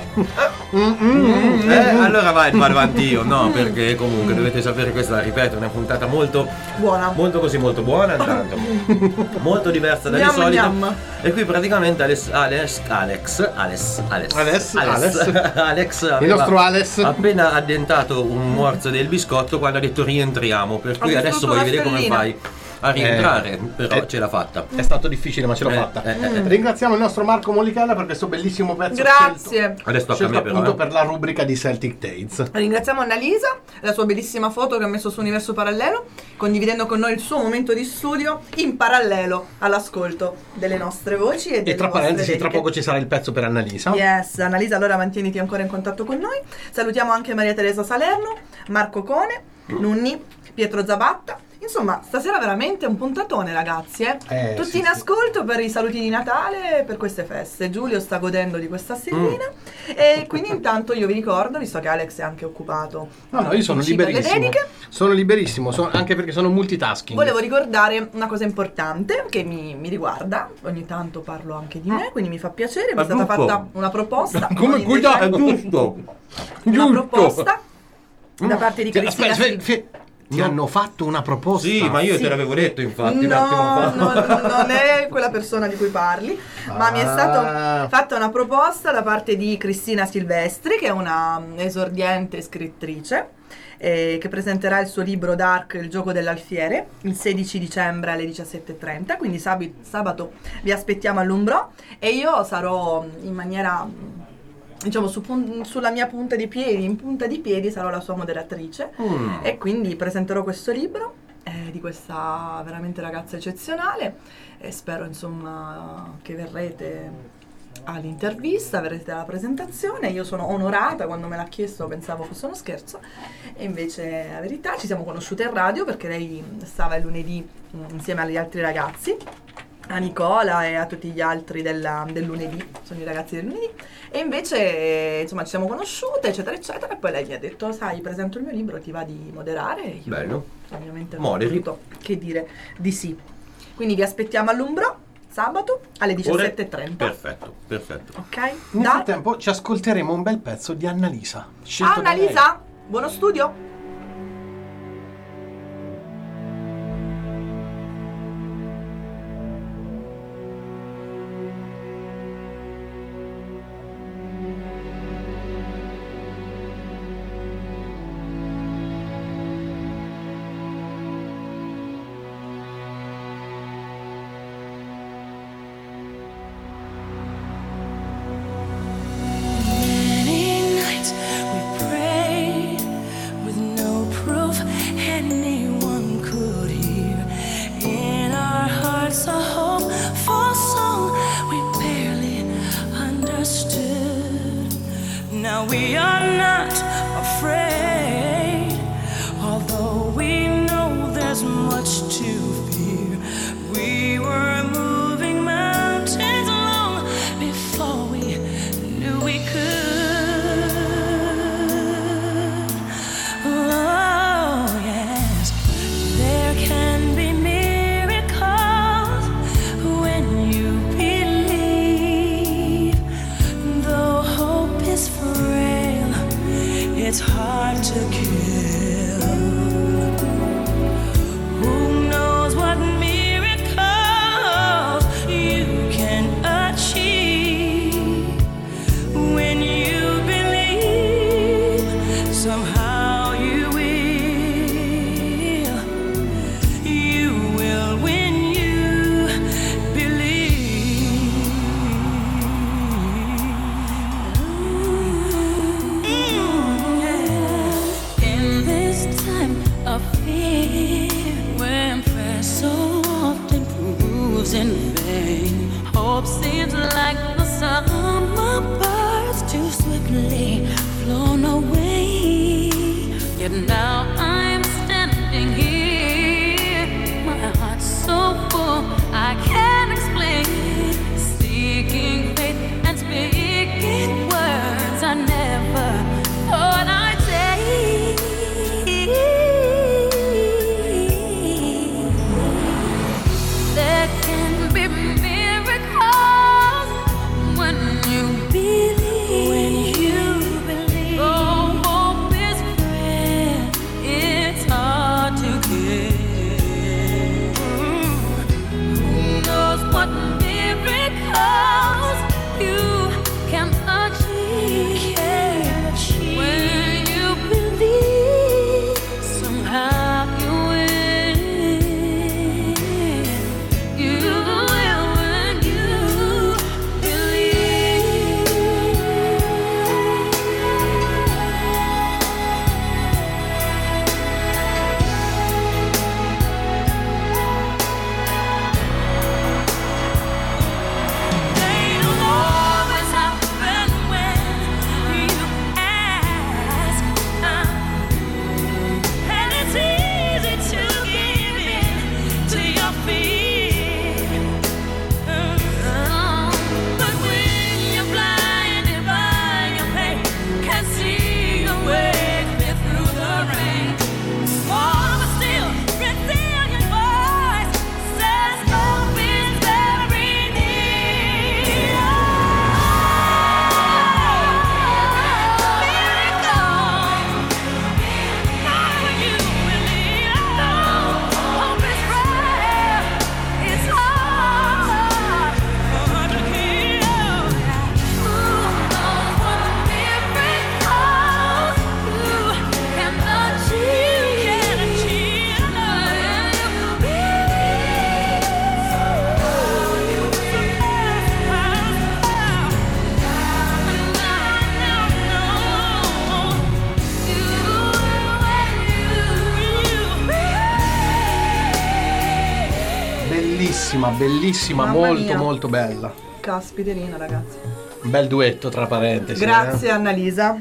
Eh, allora vai, vado avanti io. No, perché comunque dovete sapere, questa, ripeto, è una puntata molto Buona. molto così, molto buona intanto. Molto diversa dalle Gnam, solite. gnam. E qui praticamente Alex Alex Alex Alex Alex Alex, Alex, Alex aveva nostro Alex. appena addentato un morso del biscotto quando ha detto rientriamo. Per cui Ha adesso distrutto voglio la vedere come stellina. fai a rientrare. Però eh. ce l'ha fatta. È stato difficile, ma ce l'ho Eh, fatta. eh, eh, eh. Ringraziamo il nostro Marco Mollicella per questo bellissimo pezzo. Grazie. Scelto, Adesso tocca a scelto me però, appunto eh. per la rubrica di Celtic Tales. Ringraziamo Annalisa, la sua bellissima foto che ha messo su Universo Parallelo, condividendo con noi il suo momento di studio in parallelo all'ascolto delle nostre voci e delle E tra vostre parentesi, tra dediche. poco ci sarà il pezzo per Annalisa. Yes, Annalisa, allora mantieniti ancora in contatto con noi. Salutiamo anche Maria Teresa Salerno, Marco Cone, Nunni, Pietro Zabatta. Insomma, stasera veramente un puntatone, ragazzi, eh? Eh, Tutti sì, in sì. ascolto per i saluti di Natale e per queste feste. Giulio sta godendo di questa stellina e quindi intanto io vi ricordo, visto che Alex è anche occupato No, no, io sono in cima alle liberissimo. dediche, Sono liberissimo, sono- anche perché sono multitasking. volevo ricordare una cosa importante che mi, mi riguarda. Ogni tanto parlo anche di me, quindi mi fa piacere. Mi è È stata giusto. fatta una proposta. Come non guida? È giusto. Una Giusto. proposta da parte di Sì, Cristina. aspetta, aspetta, Sil- fe- Ti hanno fatto una proposta? Sì, ma io Sì. te l'avevo detto infatti un attimo No, fa. no, no, non è quella persona di cui parli, ma mi è Ah. stata fatta una proposta da parte di Cristina Silvestri, che è una mm, esordiente scrittrice, eh, che presenterà il suo libro Dark, il gioco dell'alfiere, il sedici dicembre alle diciassette e trenta, quindi sabi- sabato vi aspettiamo all'Umbrò e io sarò in maniera, mm, diciamo, su pun- sulla mia punta di piedi, in punta di piedi sarò la sua moderatrice Mm. e quindi presenterò questo libro eh, di questa veramente ragazza eccezionale e spero insomma che verrete all'intervista, verrete alla presentazione. Io sono onorata, quando me l'ha chiesto pensavo fosse uno scherzo e invece la verità, ci siamo conosciute in radio perché lei stava il lunedì mm, insieme agli altri ragazzi, a Nicola e a tutti gli altri della- del lunedì, sono i ragazzi del lunedì, e invece insomma ci siamo conosciute eccetera eccetera e poi lei mi ha detto sai, presento il mio libro, ti va di moderare? E io Bello. ovviamente ho Moderi. potuto che dire di sì, quindi vi aspettiamo all'Umbrò sabato alle diciassette e trenta. Perfetto, perfetto. Ok? Nel Da frattempo ci ascolteremo un bel pezzo di Annalisa. scelto da lei. Annalisa, buono studio. Many nights we prayed with no proof anyone could hear. In our hearts, a hopeful song we barely understood. Now we are not afraid, although we know there's much to fear. We were moving mountains long before we knew we could. Oh, yes. There can be miracles when you believe. Though hope is frail, it's hard to kill. Who knows what miracles you can achieve when you believe? Somehow you will. You will when you believe. In this time of fear, when prayer so often proves in vain, hope seems like the summer birds too swiftly flown away. Yet now I'm standing here, my heart's so full I can't explain, seeking faith and speaking words I never thought I'd say. bellissima, bellissima, Mamma molto mia. molto bella. Caspiterina, ragazzi. Un bel duetto tra parentesi. Grazie Annalisa.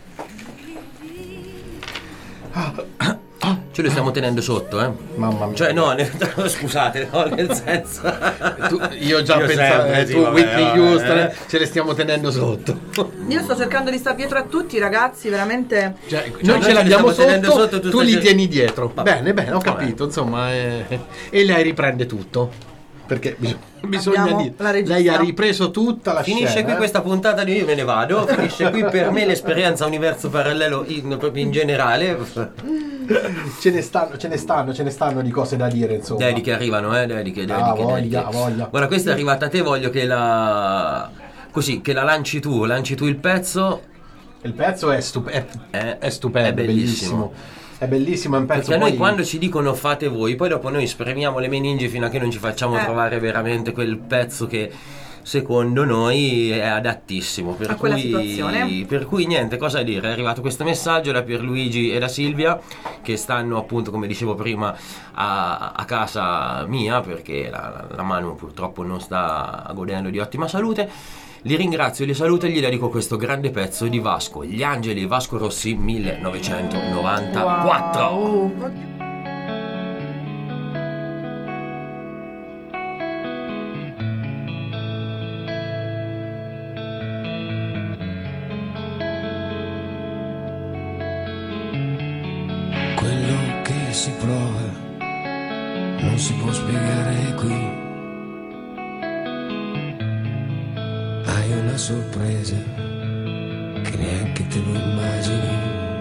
Ce lo stiamo tenendo sotto, eh? Mamma mia. Cioè, no, ne- scusate, no, nel senso. Tu- io già Io pensavo, sempre, eh, sì, tu vabbè, Whitney vabbè, Houston, eh. ce le stiamo tenendo sotto. Io sto cercando di star dietro a tutti, ragazzi, veramente. Cioè, noi noi ce ce li l'abbiamo stiamo tenendo sotto, sotto, tu tu stai li cer- tieni dietro. Vabbè. Bene, bene, ho Vabbè. capito, insomma. eh, e lei riprende tutto. Perché bis- bisogna Abbiamo dire, la regista. lei ha ripreso tutta la Finisce scena. qui eh. questa puntata di Io me ne vado. Finisce qui per me l'esperienza universo parallelo in, proprio in generale. Ce ne stanno, ce ne stanno, ce ne stanno di cose da dire, insomma. Dediche arrivano, eh, dediche, dediche, Ah, voglia, dediche. voglia. Guarda, questa è arrivata a te, voglio che la così, che la lanci tu, lanci tu il pezzo. Il pezzo è, stup- è, È- è stupendo, è è bellissimo. bellissimo. È bellissimo, è un pezzo Perché a noi poi- quando ci dicono fate voi, poi dopo noi spremiamo le meningi fino a che non ci facciamo Eh. trovare veramente quel pezzo che secondo noi è adattissimo. Per A quella cui, situazione. per cui niente, cosa dire? È arrivato questo messaggio da Pierluigi e da Silvia che stanno appunto, come dicevo prima, a, a casa mia perché la, la Manu purtroppo non sta godendo di ottima salute. Li ringrazio, li saluto e gli dedico questo grande pezzo di Vasco, Gli Angeli, Vasco Rossi millenovecentonovantaquattro. Wow. Quello che si prova non si può spiegare qui. Hai una sorpresa che neanche te lo immagini.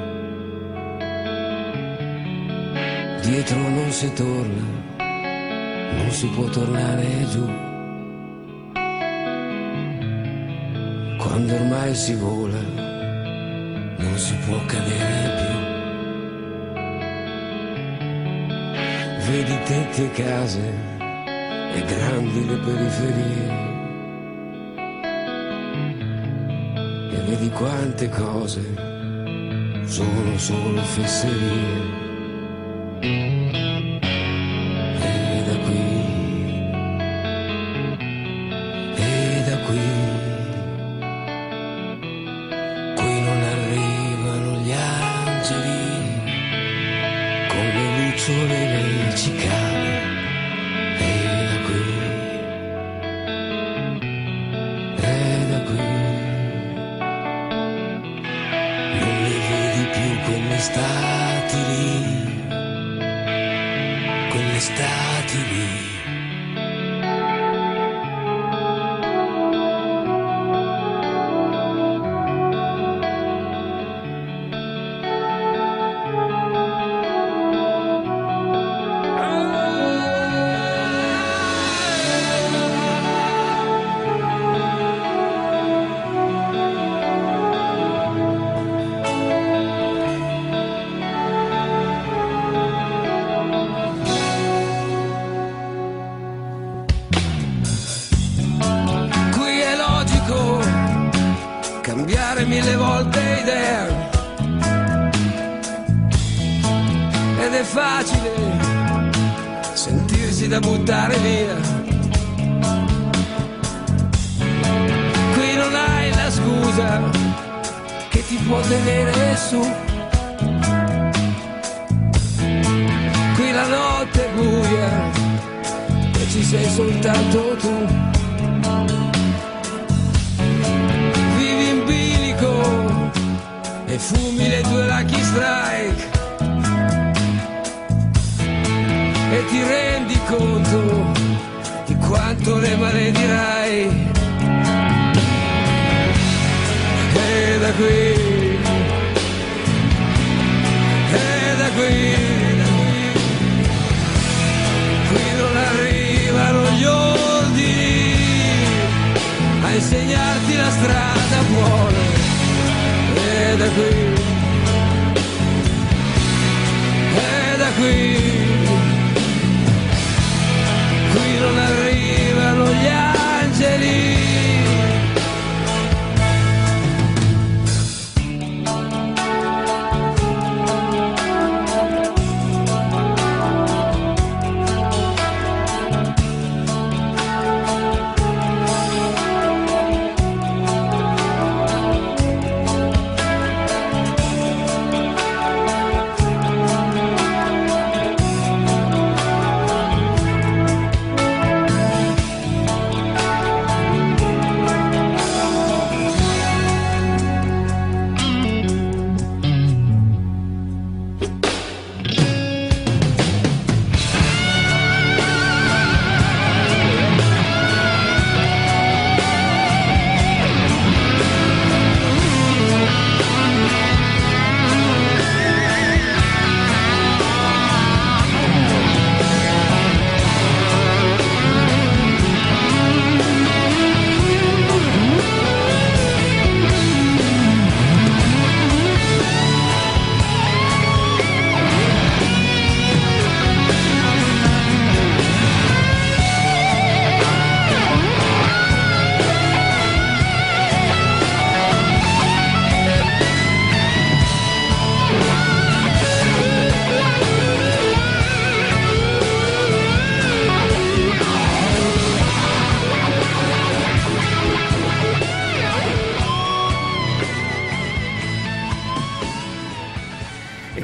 Dietro non si torna, non si può tornare giù. Quando ormai si vola, non si può cadere più. Vedi tetti e case e grandi le periferie. E vedi quante cose sono solo fesserie. E da qui, e da qui, qui non arrivano gli angeli con le lucciole e le cicale. E da qui, e da qui, non li vedi più quelle stati lì, quelle stati lì. Qui è logico cambiare mille volte idea ed è facile sentirsi da buttare via. Qui non hai la scusa che ti può tenere su. Qui la notte è buia e ci sei soltanto tu. Vivi in bilico e fumi le tue Lucky Strike e ti rendi conto di quanto le maledirai. E da qui, e da qui, qui non arrivano gli ordini a insegnarti la strada buona. E da qui, e da qui, qui non arrivano gli angeli.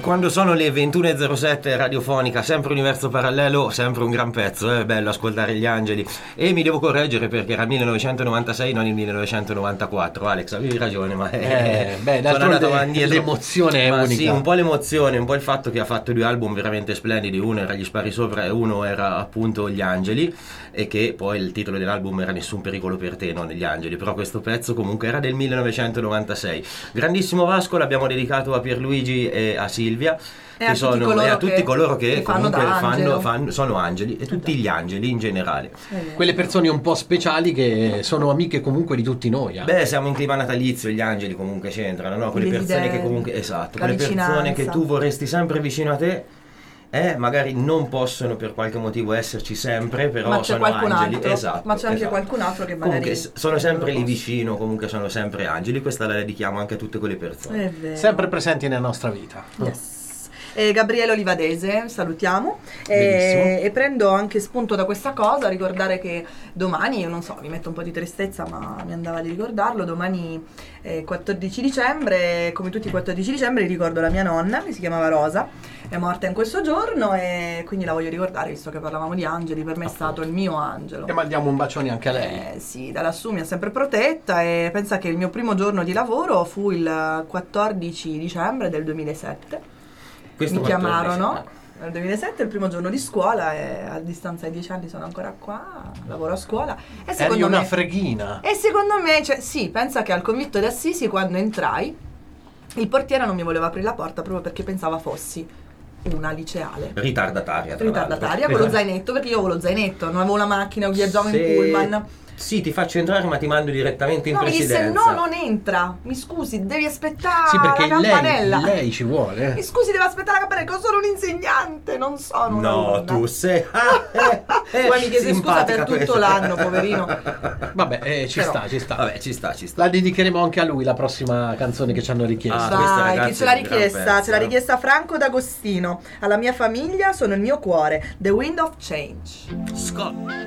Quando sono le ventuno e zero sette radiofonica, sempre Universo Parallelo, sempre un gran pezzo, è bello ascoltare gli angeli. E mi devo correggere perché era il millenovecentonovantasei, non il millenovecentonovantaquattro. Alex, avevi ragione, ma Eh, beh, sono andato d'altronde avanti dietro. l'emozione è Ma unica. sì, un po' l'emozione, un po' il fatto che ha fatto due album veramente splendidi. Uno era Gli spari sopra e uno era appunto Gli angeli, e che poi il titolo dell'album era Nessun pericolo per te, non Gli angeli. Però questo pezzo comunque era del millenovecentonovantasei. Grandissimo Vasco l'abbiamo dedicato a Pierluigi e a Silvia, E che a tutti sono, coloro e a tutti che- coloro che, che fanno comunque da fanno, angelo. fanno- sono angeli, e tutti gli angeli in generale. Quelle persone un po' speciali che sono amiche comunque di tutti noi. eh. Beh, siamo in clima natalizio, gli angeli comunque c'entrano, no? Quelle I persone che desideri, comunque, esatto, la quelle persone vicinanza. che tu vorresti sempre vicino a te, eh, magari non possono per qualche motivo esserci sempre, però Ma c'è sono qualcun angeli. altro. Esatto, Ma c'è anche esatto. qualcun altro che magari Comunque s- sono sempre lì non lo vicino, comunque sono sempre angeli, questa la dedichiamo anche a tutte quelle persone. È vero. Sempre presenti nella nostra vita. Yes. E Gabriele Olivadese, salutiamo. Benissimo. E, e prendo anche spunto da questa cosa, ricordare che domani, io non so, mi metto un po' di tristezza, ma mi andava di ricordarlo, domani è quattordici dicembre, come tutti i quattordici dicembre ricordo la mia nonna, che si chiamava Rosa, è morta in questo giorno e quindi la voglio ricordare, visto che parlavamo di angeli, per me è stato il mio angelo. E mandiamo un bacione anche a lei. Eh, sì, da lassù mi ha sempre protetta e pensa che il mio primo giorno di lavoro fu il quattordici dicembre del duemilasette. Questo Mi quattordici, chiamarono eh. nel duemilasette, il primo giorno di scuola, e a distanza di dieci anni sono ancora qua, lavoro a scuola. E Eri secondo una me, freghina. e secondo me, cioè, sì, pensa che al convitto di Assisi, quando entrai, il portiere non mi voleva aprire la porta proprio perché pensava fossi una liceale. Ritardataria, tra Ritardataria, l'altro. con lo zainetto, perché io avevo lo zainetto, non avevo la macchina, viaggiavo Se- in pullman. Sì, ti faccio entrare, ma ti mando direttamente in No, mi disse presidenza. no, non entra. Mi scusi, devi aspettare Sì, perché la lei, campanella. lei ci vuole. Mi scusi, devo aspettare la campanella, che sono un insegnante, non sono una No, donna. tu sei. Ah, eh, eh, Poi mi chiese scusa simpatica per tutto questa. l'anno, poverino. Vabbè, eh, ci Però- sta, ci sta. Vabbè, ci sta, ci sta. La dedicheremo anche a lui la prossima canzone che ci hanno richiesto. Ah, questa, Dai, ragazzi, chi ce l'ha è un gran richiesta? pezzo, Ce l'ha eh. richiesta Franco D'Agostino. Alla mia famiglia sono il mio cuore. The Wind of Change. Scott.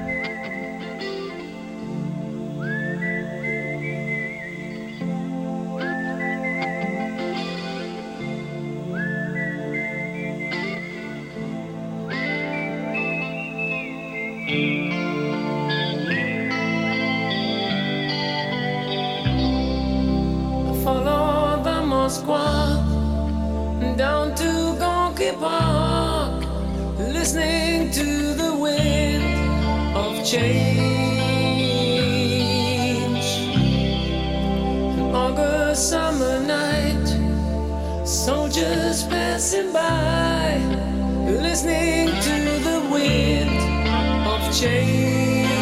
Follow the Moskva down to Gonky Park, listening to the wind of change. An August summer night, soldiers passing by, listening to the wind of change.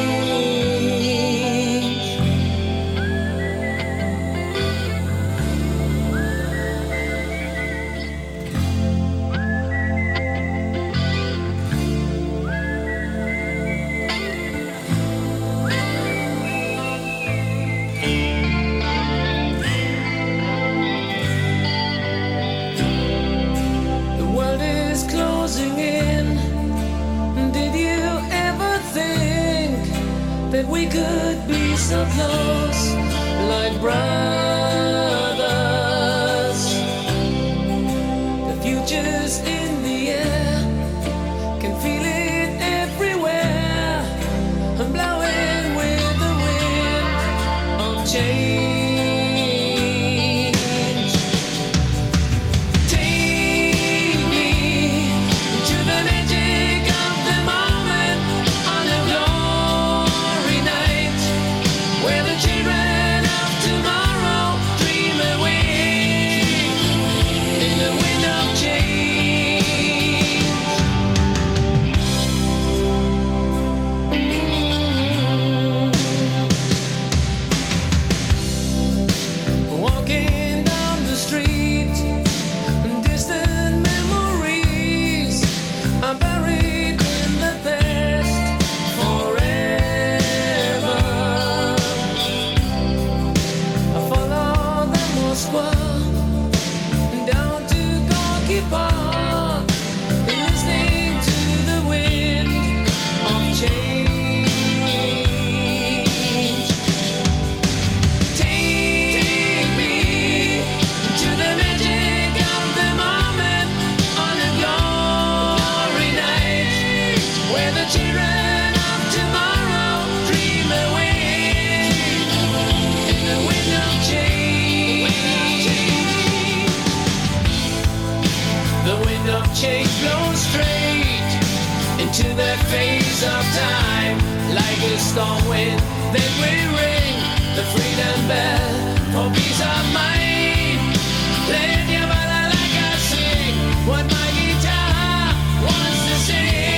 The world is closing in. Did you ever think that we could be so close, like brothers? The future's in the air, can feel it everywhere. I'm blowing with the wind of change. Take me to the magic of the moment on a glory night, where the children of tomorrow dream away in the wind of change. storm wind. Then we ring the freedom bell for peace of mind. Playing your ballad like I sing what my guitar wants to sing.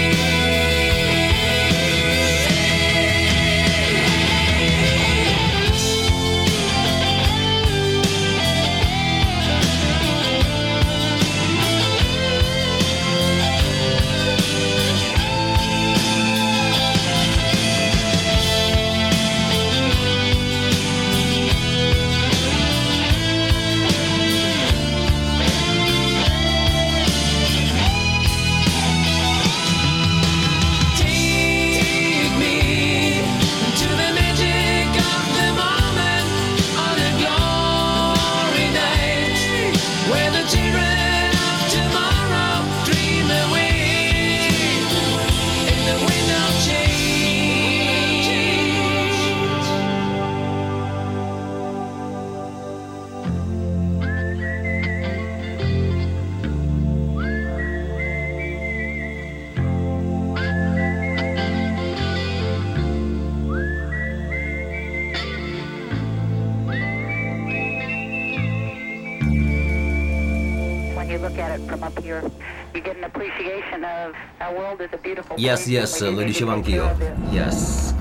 Yes, yes, lo dicevo anch'io. Yes.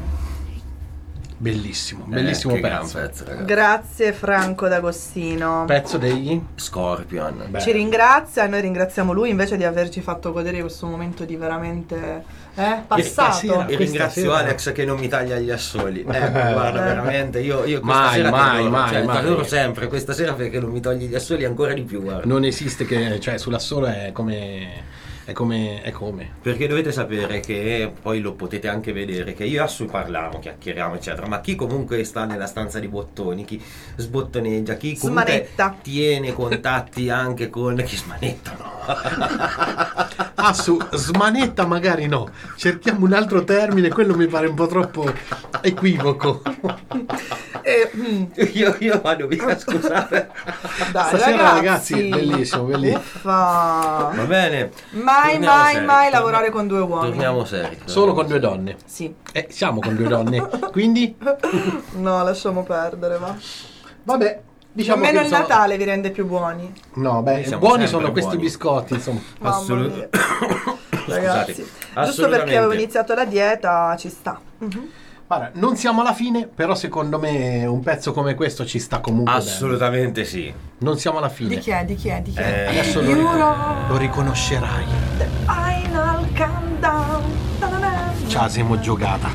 Bellissimo, bellissimo Eh, che gran pezzo. pezzo, ragazzi. Grazie Franco D'Agostino. Pezzo degli Scorpion. Beh. Ci ringrazia e noi ringraziamo lui invece di averci fatto godere questo momento di veramente eh, passato. stasera- E Questa ringrazio sera- Alex che non mi taglia gli assoli. Eh, guarda, Eh. veramente, io, io questa Mai, sera mai, t'adoro, mai, cioè, mai. t'adoro sempre. Questa sera perché non mi togli gli assoli ancora di più, guarda. Non esiste che, cioè, sull'assolo è come è come è come. Perché dovete sapere che poi lo potete anche vedere che io e Assu parliamo, chiacchieriamo eccetera, ma chi comunque sta nella stanza di bottoni, chi sbottoneggia, chi comunque Smanetta. tiene contatti anche con chi smanetta, no? Ah, su smanetta magari no. Cerchiamo un altro termine, quello mi pare un po' troppo equivoco. E, mm, io, io vado via, scusate. dai, Stasera, ragazzi, ragazzi, bellissimo, bellissimo. Uffa. Va bene. Mai, Torniamo mai, seri, mai torniamo- lavorare con due uomini. Torniamo seri. Solo con due donne. Sì. Eh, siamo con due donne. Quindi No, lasciamo perdere, va. vabbè, diciamo Almeno che il insomma- Natale vi rende più buoni. No, beh, Noi siamo buoni sempre sono questi buoni. biscotti, insomma. Mamma Assolut- mia. Ragazzi, giusto assolutamente. perché avevo iniziato la dieta ci sta. Mhm. Guarda, non siamo alla fine, però secondo me un pezzo come questo ci sta comunque bene. Assolutamente sì. Non siamo alla fine. Di chi è? Di chi è? Di chi è? Eh, Adesso lo, ricon- lo riconoscerai. The final countdown. Ta-da-da. Ce la siamo giocata.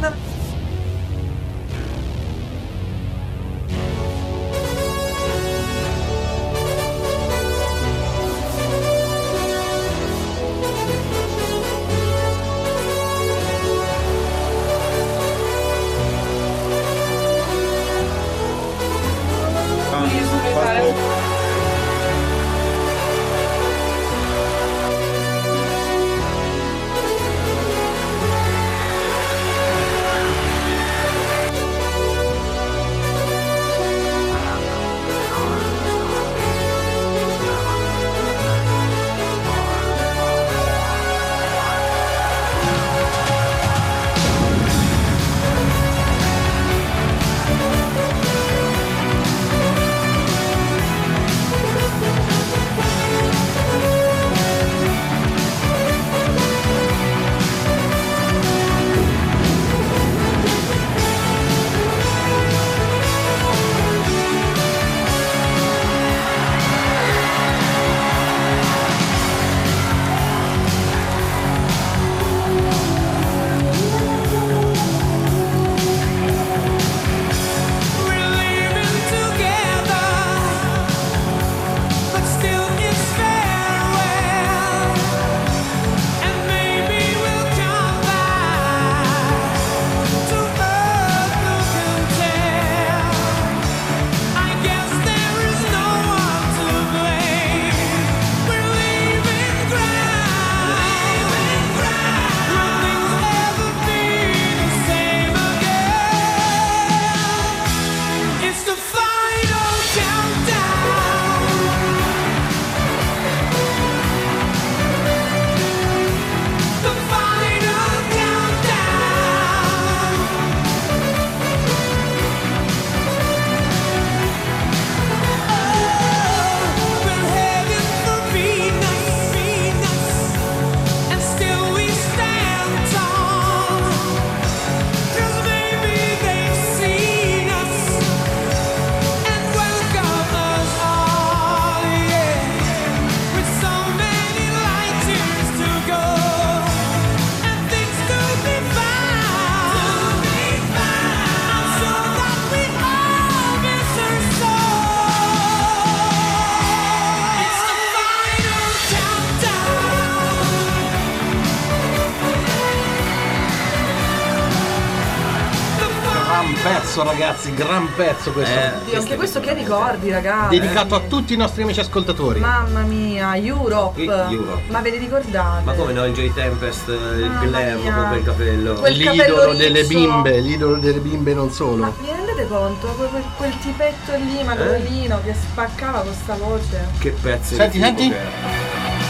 pezzo, ragazzi, gran pezzo questo. Eh, Dio, anche questo che ricordi, ragazzi. Dedicato a tutti i nostri amici ascoltatori. Mamma mia, Europe. Eh, Europe. Ma ve li ricordate? Ma come no, il Joy Tempest, il Mamma glam mia. con quel capello. Quel L'idolo capello delle riccio. bimbe, l'idolo delle bimbe non solo. Ma vi rendete conto? Quel, quel, quel tipetto lì, magrolino, che spaccava con sta voce. Che pezzo Senti, di tipo senti. che era.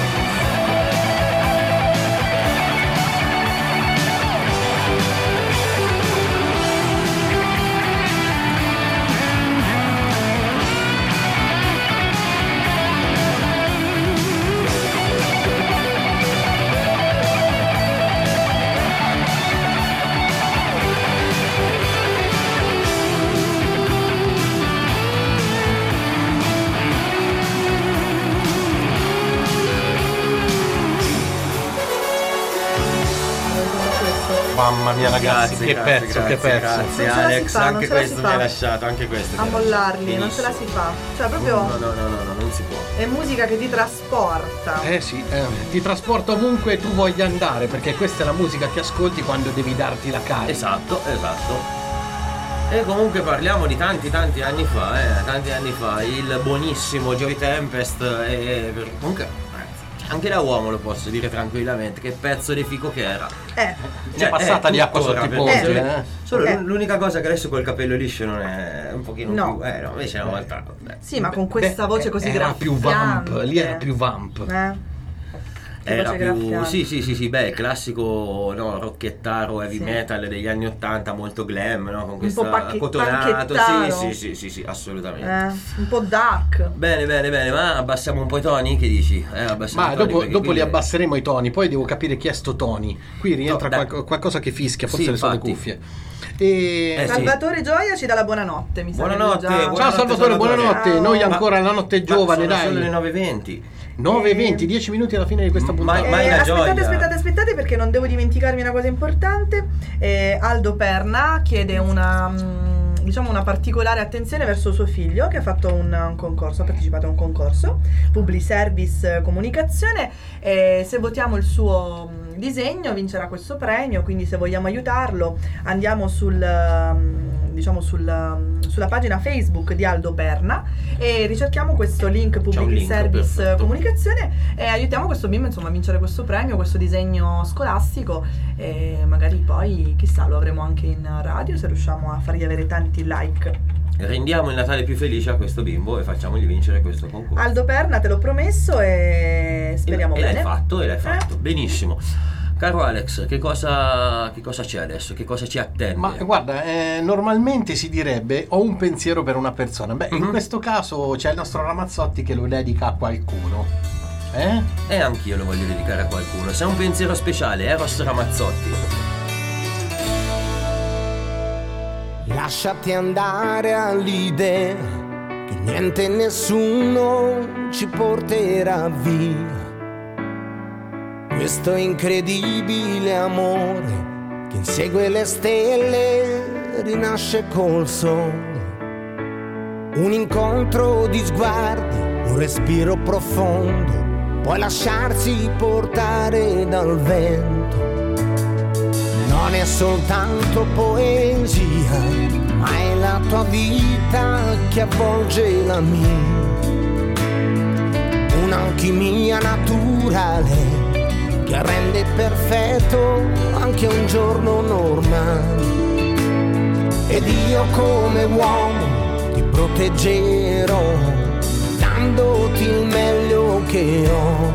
Mamma mia, ragazzi, Grazie, che grazie, pezzo, grazie, che pezzo. Grazie Non ce la si Alex, fa, non anche ce la si questo fa. mi hai lasciato, anche questo. A mi hai mollarli, non ce la Benissimo. si fa. Cioè, proprio No, no, no, no, no, non si può. è musica che ti trasporta. Eh sì, eh, ti trasporta ovunque tu voglia andare, perché questa è la musica che ascolti quando devi darti la carica. Esatto, esatto. E comunque parliamo di tanti tanti anni fa, eh, tanti anni fa, il buonissimo Joy Tempest e comunque ragazzi, anche da uomo lo posso dire tranquillamente, che pezzo di fico che era. Eh, C'è Cioè, passata eh, di acqua tuttora, sotto i perché- ponti, Eh. eh. Solo Eh. l'unica cosa che adesso col capello liscio non è un pochino No. più. Eh no, invece una volta. beh, sì, ma con questa Beh, voce così era più vamp, graffiante. lì era più vamp. Eh. Che Era voce più. graffiante. Sì, sì, sì, sì, beh, classico no, rocchettaro heavy Sì. metal degli anni ottanta, molto glam, no? Con Un questa po' pacche- cotonato. panchettaro. Sì, sì, sì, sì, sì, assolutamente. Eh, un po' dark. Bene, bene, bene, ma abbassiamo un po' i toni? Che dici? Eh, abbassiamo Ma i toni dopo, perché dopo qui- li abbasseremo i toni, poi devo capire chi è sto Tony. Qui rientra No, dai. qualco- qualcosa che fischia, forse Sì, le sono le infatti. cuffie. E... Eh, sì. Salvatore Gioia ci dà la buonanotte, mi sa. che Buonanotte, già- buonanotte. Ciao Salvatore, buonanotte. Ciao. Noi ancora la notte è giovane, ma sono dai. solo le nove e venti. nove e venti, dieci minuti alla fine di questa Ma- puntata. Eh, ma- una aspettate, gioia. aspettate, aspettate perché non devo dimenticarmi una cosa importante. Eh, Aldo Perna chiede una, mm, diciamo una particolare attenzione verso suo figlio che ha fatto un, un concorso, ha partecipato a un concorso, Public Service Comunicazione. E se votiamo il suo mm, disegno vincerà questo premio, quindi se vogliamo aiutarlo andiamo sul, mm, diciamo sul, mm, sulla pagina Facebook di Aldo Perna e ricerchiamo questo link Public C'è un link, Service perfetto. Comunicazione e aiutiamo questo bimbo insomma a vincere questo premio, questo disegno scolastico e magari poi chissà lo avremo anche in radio se riusciamo a fargli avere tanti like. Rendiamo il Natale più felice a questo bimbo e facciamogli vincere questo concorso. Aldo Perna, te l'ho promesso e speriamo e, e bene. l'hai fatto, e l'hai Eh. fatto. Benissimo. Caro Alex, che cosa, che cosa c'è adesso? Che cosa ci attende? Ma guarda, eh, normalmente si direbbe ho un pensiero per una persona. Beh, in Mhm. questo caso c'è il nostro Ramazzotti che lo dedica a qualcuno. Eh? E anch'io lo voglio dedicare a qualcuno. Se è un pensiero speciale, Eros Ramazzotti. Lasciati andare all'idea che niente e nessuno ci porterà via. Questo incredibile amore che insegue le stelle rinasce col sole. Un incontro di sguardi, un respiro profondo, puoi lasciarsi portare dal vento. Non è soltanto poesia, ma è la tua vita che avvolge la mia. Un'alchimia naturale che rende perfetto anche un giorno normale. Ed io come uomo ti proteggerò, dandoti il meglio che ho.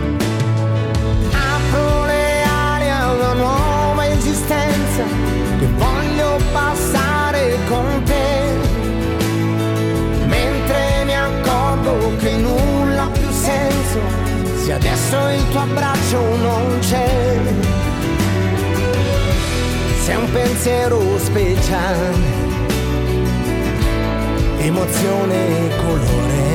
Apro le ali a una nuova esistenza che voglio passare con te, mentre mi accorgo che nulla ha più senso se adesso il tuo abbraccio non c'è. Sei un pensiero speciale, emozione e colore.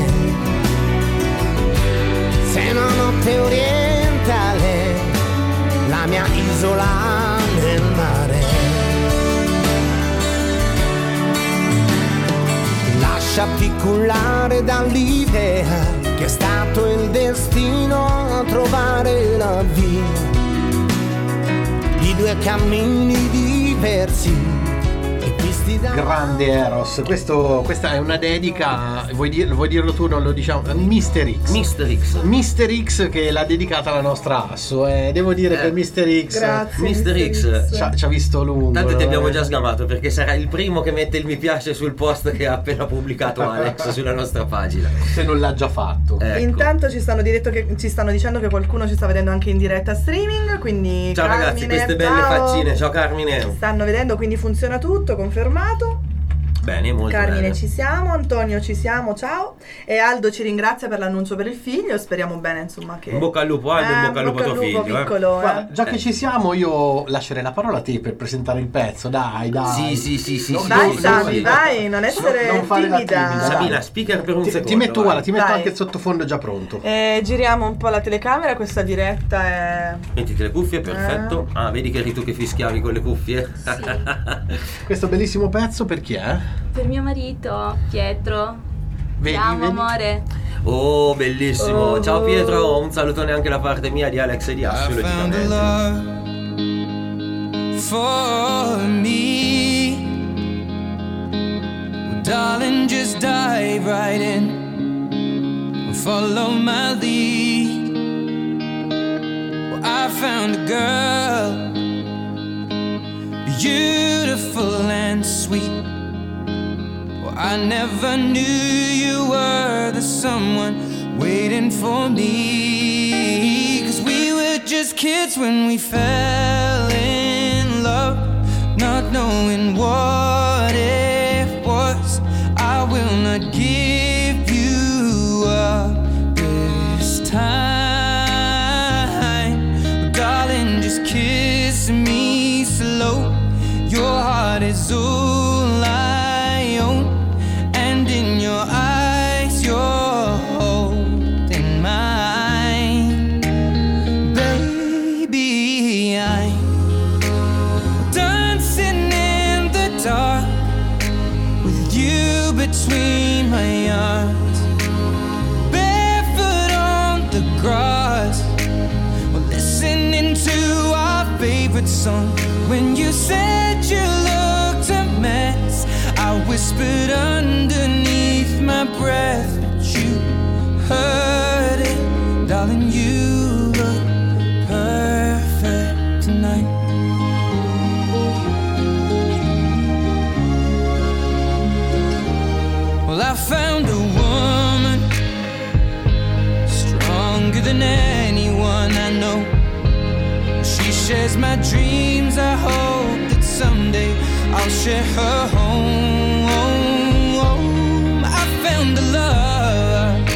Sei una notte orientale, la mia isola nel mare. Lasciati cullare dall'idea che è stato il destino a trovare la via di due cammini diversi e visti onestità. Grande Eros, questo, questa è una dedica, vuoi, dir- vuoi dirlo tu, non lo diciamo? mister X. mister X. mister X che l'ha dedicata alla nostra Asso, eh. Devo dire Eh. che mister X Grazie. mister X. ci ha, ci ha visto lungo. Tanto ti no? abbiamo già sgamato perché sarà il primo che mette il mi piace sul post che ha appena pubblicato Alex sulla nostra pagina. Se non l'ha già fatto. Ecco. Intanto ci stanno, diretto che, ci stanno dicendo che qualcuno ci sta vedendo anche in diretta streaming, quindi Ciao Carmine, ragazzi, queste belle ciao. faccine. Ciao Carmine. Stanno vedendo, quindi funziona tutto, confermato. Bene, molto Carmine bene. ci siamo, Antonio ci siamo, ciao. E Aldo ci ringrazia per l'annuncio per il figlio, speriamo bene insomma che... In bocca al lupo Aldo, in Eh, bocca al lupo a tuo figlio. eh. piccolo, eh. Guarda, già che ci siamo, io lascerei la parola a te per presentare il pezzo. Dai, dai. Sì, sì, sì, sì. No, sì, Vai sì, Sami, sì. vai, non essere non fare la timida. timida. Sabina, speaker per un Ti, secondo. ti metto, vai. guarda, ti metto Vai. anche il sottofondo già pronto. Eh, giriamo un po' la telecamera, questa diretta è... Mettiti le cuffie, perfetto. Ah, vedi che eri tu che fischiavi con le cuffie? Questo bellissimo pezzo per chi è? Per mio marito, Pietro. Vedi, Ti amo, vedi? amore. Oh, bellissimo. Oh. Ciao Pietro, un salutone anche da parte mia di Alex e di Assu, I found a logicamente. love for me. Well, darling, just dive right in. Follow my lead. Well, I found a girl, beautiful and sweet. Well, I never knew you were the someone waiting for me. 'Cause we were just kids when we fell in love, not knowing what it was. I will not give you up this time. Darling, just kiss me slow. Your heart is all I own, and in your eyes you're holding mine. Baby, I'm dancing in the dark with you between my arms, barefoot on the grass, we're listening to our favorite song. When you said you looked a mess, I whispered underneath my breath, but you heard it. Darling, you look perfect tonight. Well, I found a woman stronger than anyone I know. She shares my dreams. I hope that someday I'll share her home. I found a love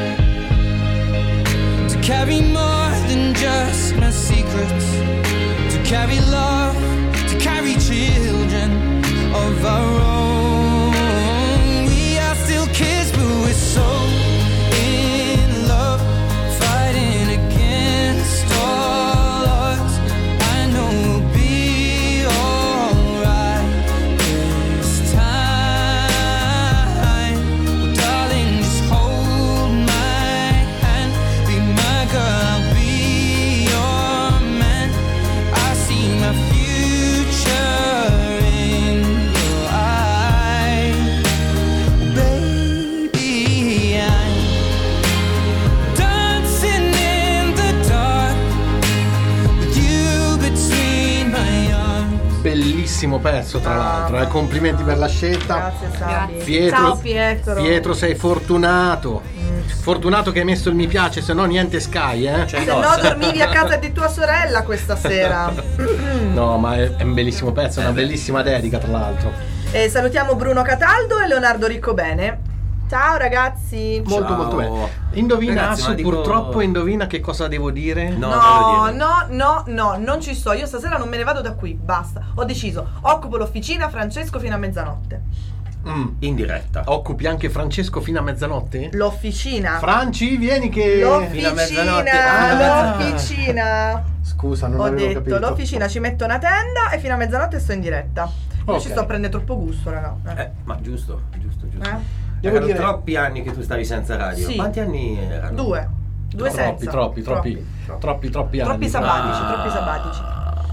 to carry more than just my secrets, to carry love, to carry children of our own. We are still kids, but we're so in love, fighting against all odds. I know we'll be alright this time. Well, darling, just hold my hand, be my girl, I'll be your man. I see my future in your eyes. Baby, I'm dancing in the dark with you between my arms. Bellissimo pezzo, tra l'altro. Eh. Complimenti per la scelta. Grazie Sabi. Pietro, Ciao Pietro. Pietro, sei fortunato. Fortunato che hai messo il mi piace, se no niente Sky, eh. Cioè, Se no dormivi a casa di tua sorella questa sera. No, ma è, è un bellissimo pezzo, è una bellissima dedica, tra l'altro. E salutiamo Bruno Cataldo e Leonardo Riccobene. Ciao ragazzi. Molto Ciao. molto bene. Indovina, Ragazzi, Assu, ma dico- purtroppo indovina che cosa devo dire? No, No, non lo dire. no, no, no, non ci sto. Io stasera non me ne vado da qui, basta. Ho deciso, occupo l'officina Francesco fino a mezzanotte. Mm. In diretta. Occupi anche Francesco fino a mezzanotte? L'officina. Franci, vieni che... Fino a mezzanotte. L'officina, Ah. l'officina. Scusa, non Ho avevo detto, capito. l'officina, ci metto una tenda e fino a mezzanotte sto in diretta. Io Ok. ci sto a prendere troppo gusto, raga. Eh. Eh, ma giusto, giusto, giusto. Eh? Devo Erano dire- troppi anni che tu stavi senza radio. Sì. Quanti anni erano? Due. Due Troppi, senza. troppi, troppi, troppi, troppi anni. Troppi sabatici, Ah. troppi sabatici.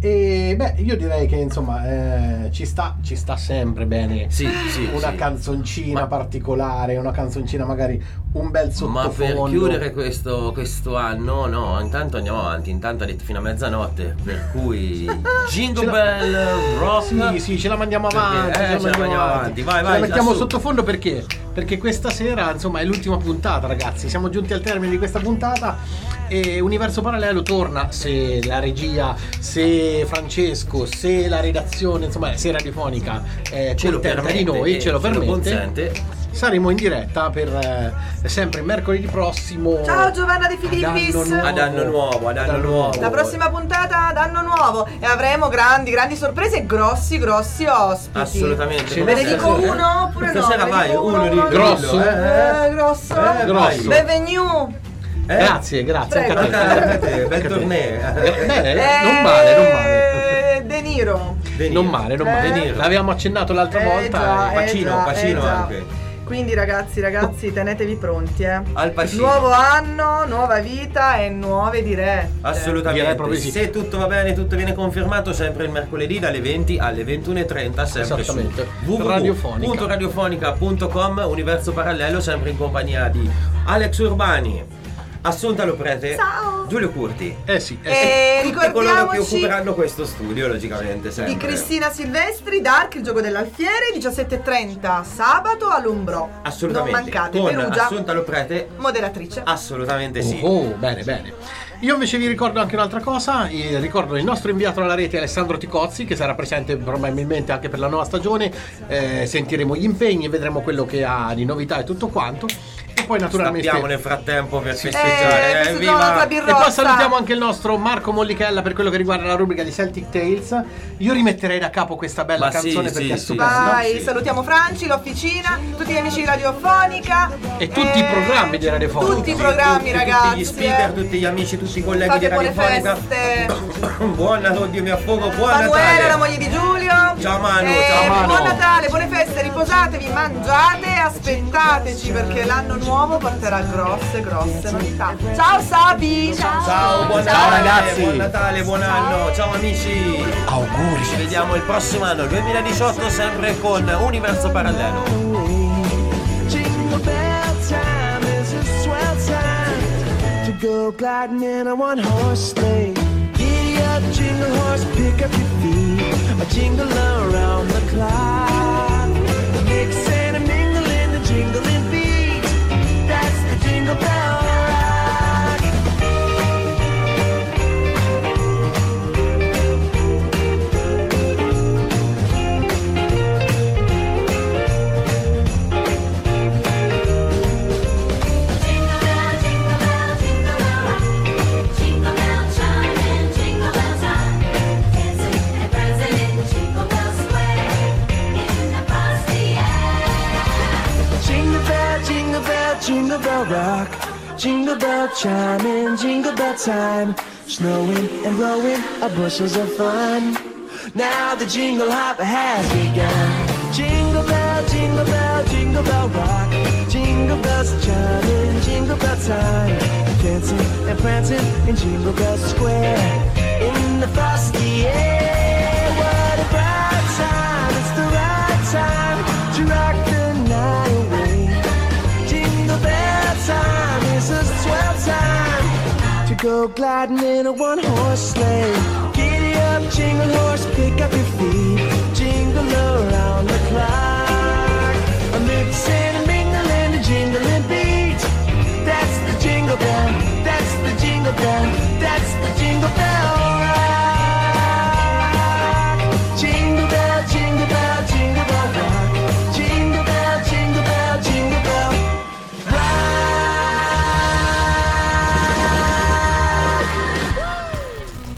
E beh, io direi che insomma eh, ci sta ci sta sempre bene Sì, sì, una sì. canzoncina Ma- particolare, una canzoncina magari un bel Ma sottofondo. per chiudere questo, questo anno, no, intanto andiamo avanti, intanto ha detto fino a mezzanotte, per cui Jingle Ce la- Bell Rock. Sì, sì, ce la mandiamo avanti, Perché, eh, ce la mandiamo avanti. vai, Ce vai, la mettiamo assu- sottofondo perché? Perché questa sera, insomma, è l'ultima puntata, ragazzi. Siamo giunti al termine di questa puntata e Universo Parallelo torna se la regia, se Francesco, se la redazione, insomma, se Radiofonica è Ce lo contenta permette, di noi, eh, ce lo ce lo permette. consente. Saremo in diretta per eh, sempre mercoledì prossimo. Ciao Giovanna De Filippis. Ad anno nuovo. Ad anno nuovo, ad anno nuovo. La prossima puntata ad anno nuovo e avremo grandi, grandi sorprese e grossi, grossi ospiti. Assolutamente. Ve ne dico Stasera- uno oppure no? Stasera Ve ne vai, dico uno di Grosso? Eh, grosso. Eh, Grosso. Benvenuto. Eh? Grazie, grazie. Prego. Anche a Anche a te. te, bel Anche a te. torneo. Eh, beh, non male, non male. Eh, De Niro. Non male, non male. Eh. Niro. L'avevamo accennato l'altra Eh, volta. già, e- eh, Pacino, già, Pacino eh, già. anche. Quindi ragazzi, ragazzi, tenetevi pronti, eh. Al Pacino. Nuovo anno, nuova vita e nuove dirette. Direi Assolutamente. proprio sì. Se tutto va bene, tutto viene confermato, sempre il mercoledì dalle venti alle ventuno e trenta, sempre Esattamente. su w w w Radiofonica. punto radiofonica punto com, Universo Parallelo, sempre in compagnia di Alex Urbani, Assunta Loprete, Ciao. Giulio Curti. Eh sì, eh sì. E Tutti coloro che ricordiamoci occuperanno questo studio, logicamente, sempre. di Cristina Silvestri, Dark, il gioco dell'alfiere, diciassette e trenta sabato all'Umbrò. Assolutamente. Non mancate, Con Perugia, Assunta Loprete, moderatrice. assolutamente sì. Oh, bene, bene. Io invece vi ricordo anche un'altra cosa, eh, ricordo il nostro inviato alla rete Alessandro Ticozzi, che sarà presente probabilmente anche per la nuova stagione. Eh, sentiremo gli impegni, vedremo quello che ha di novità e tutto quanto. E poi naturalmente Stappiamo nel frattempo per Eh, festeggiare. questo Eh, giorno tra viva! e birrossa. poi salutiamo anche il nostro Marco Mollichella per quello che riguarda la rubrica di Celtic Tales. Io rimetterei da capo questa bella Ma sì, canzone sì, perché è sì. stupenda. Vai, sì. salutiamo Franci, l'officina, tutti gli amici di Radiofonica E tutti i programmi di Radiofonica. Tutti i programmi, Tutti- ragazzi. Tutti gli speaker, eh. tutti gli amici, tutti i colleghi Fate di buone Radiofonica. feste. Buona, oddio mi affogo, buon Manuela, la Natale. moglie di Giulio. Ciao Manu, Eh, ciao Manu. Buon Natale, buone feste, riposatevi, mangiate, aspettateci perché l'anno nuovo porterà grosse, grosse novità. Ciao Sabi! Ciao, buon Ciao, Natale, ragazzi. buon Natale, buon anno, ciao amici. Auguri. Ci vediamo il prossimo anno, duemiladiciotto, sempre con Universo Parallelo. Jingle bell time is a swell time to go gliding in a one horse sleigh. Giddy up, jingle horse, pick up your feet. A jingle around the clock. Mix and a mingle in the jingling beat. That's the jingle bell rock. Jingle bell, jingle bell, jingle bell rock. Jingle bell chime in jingle bell time. Dancing and prancing in Jingle Bell Square. In the frosty air. Jingle bell, jingle bell, jingle bell rock. Jingle bell chime in jingle bell time. Snowing and blowing our bushels of fun. Now the jingle hop has begun. Jingle bell, jingle bell, jingle bell rock. Jingle bells chime in jingle bell time. Dancing and prancing in Jingle Bell Square. In the frosty air. What a bright time. It's the right time to rock the night away. Jingle bell time is a swell time to go gliding in a one horse sleigh.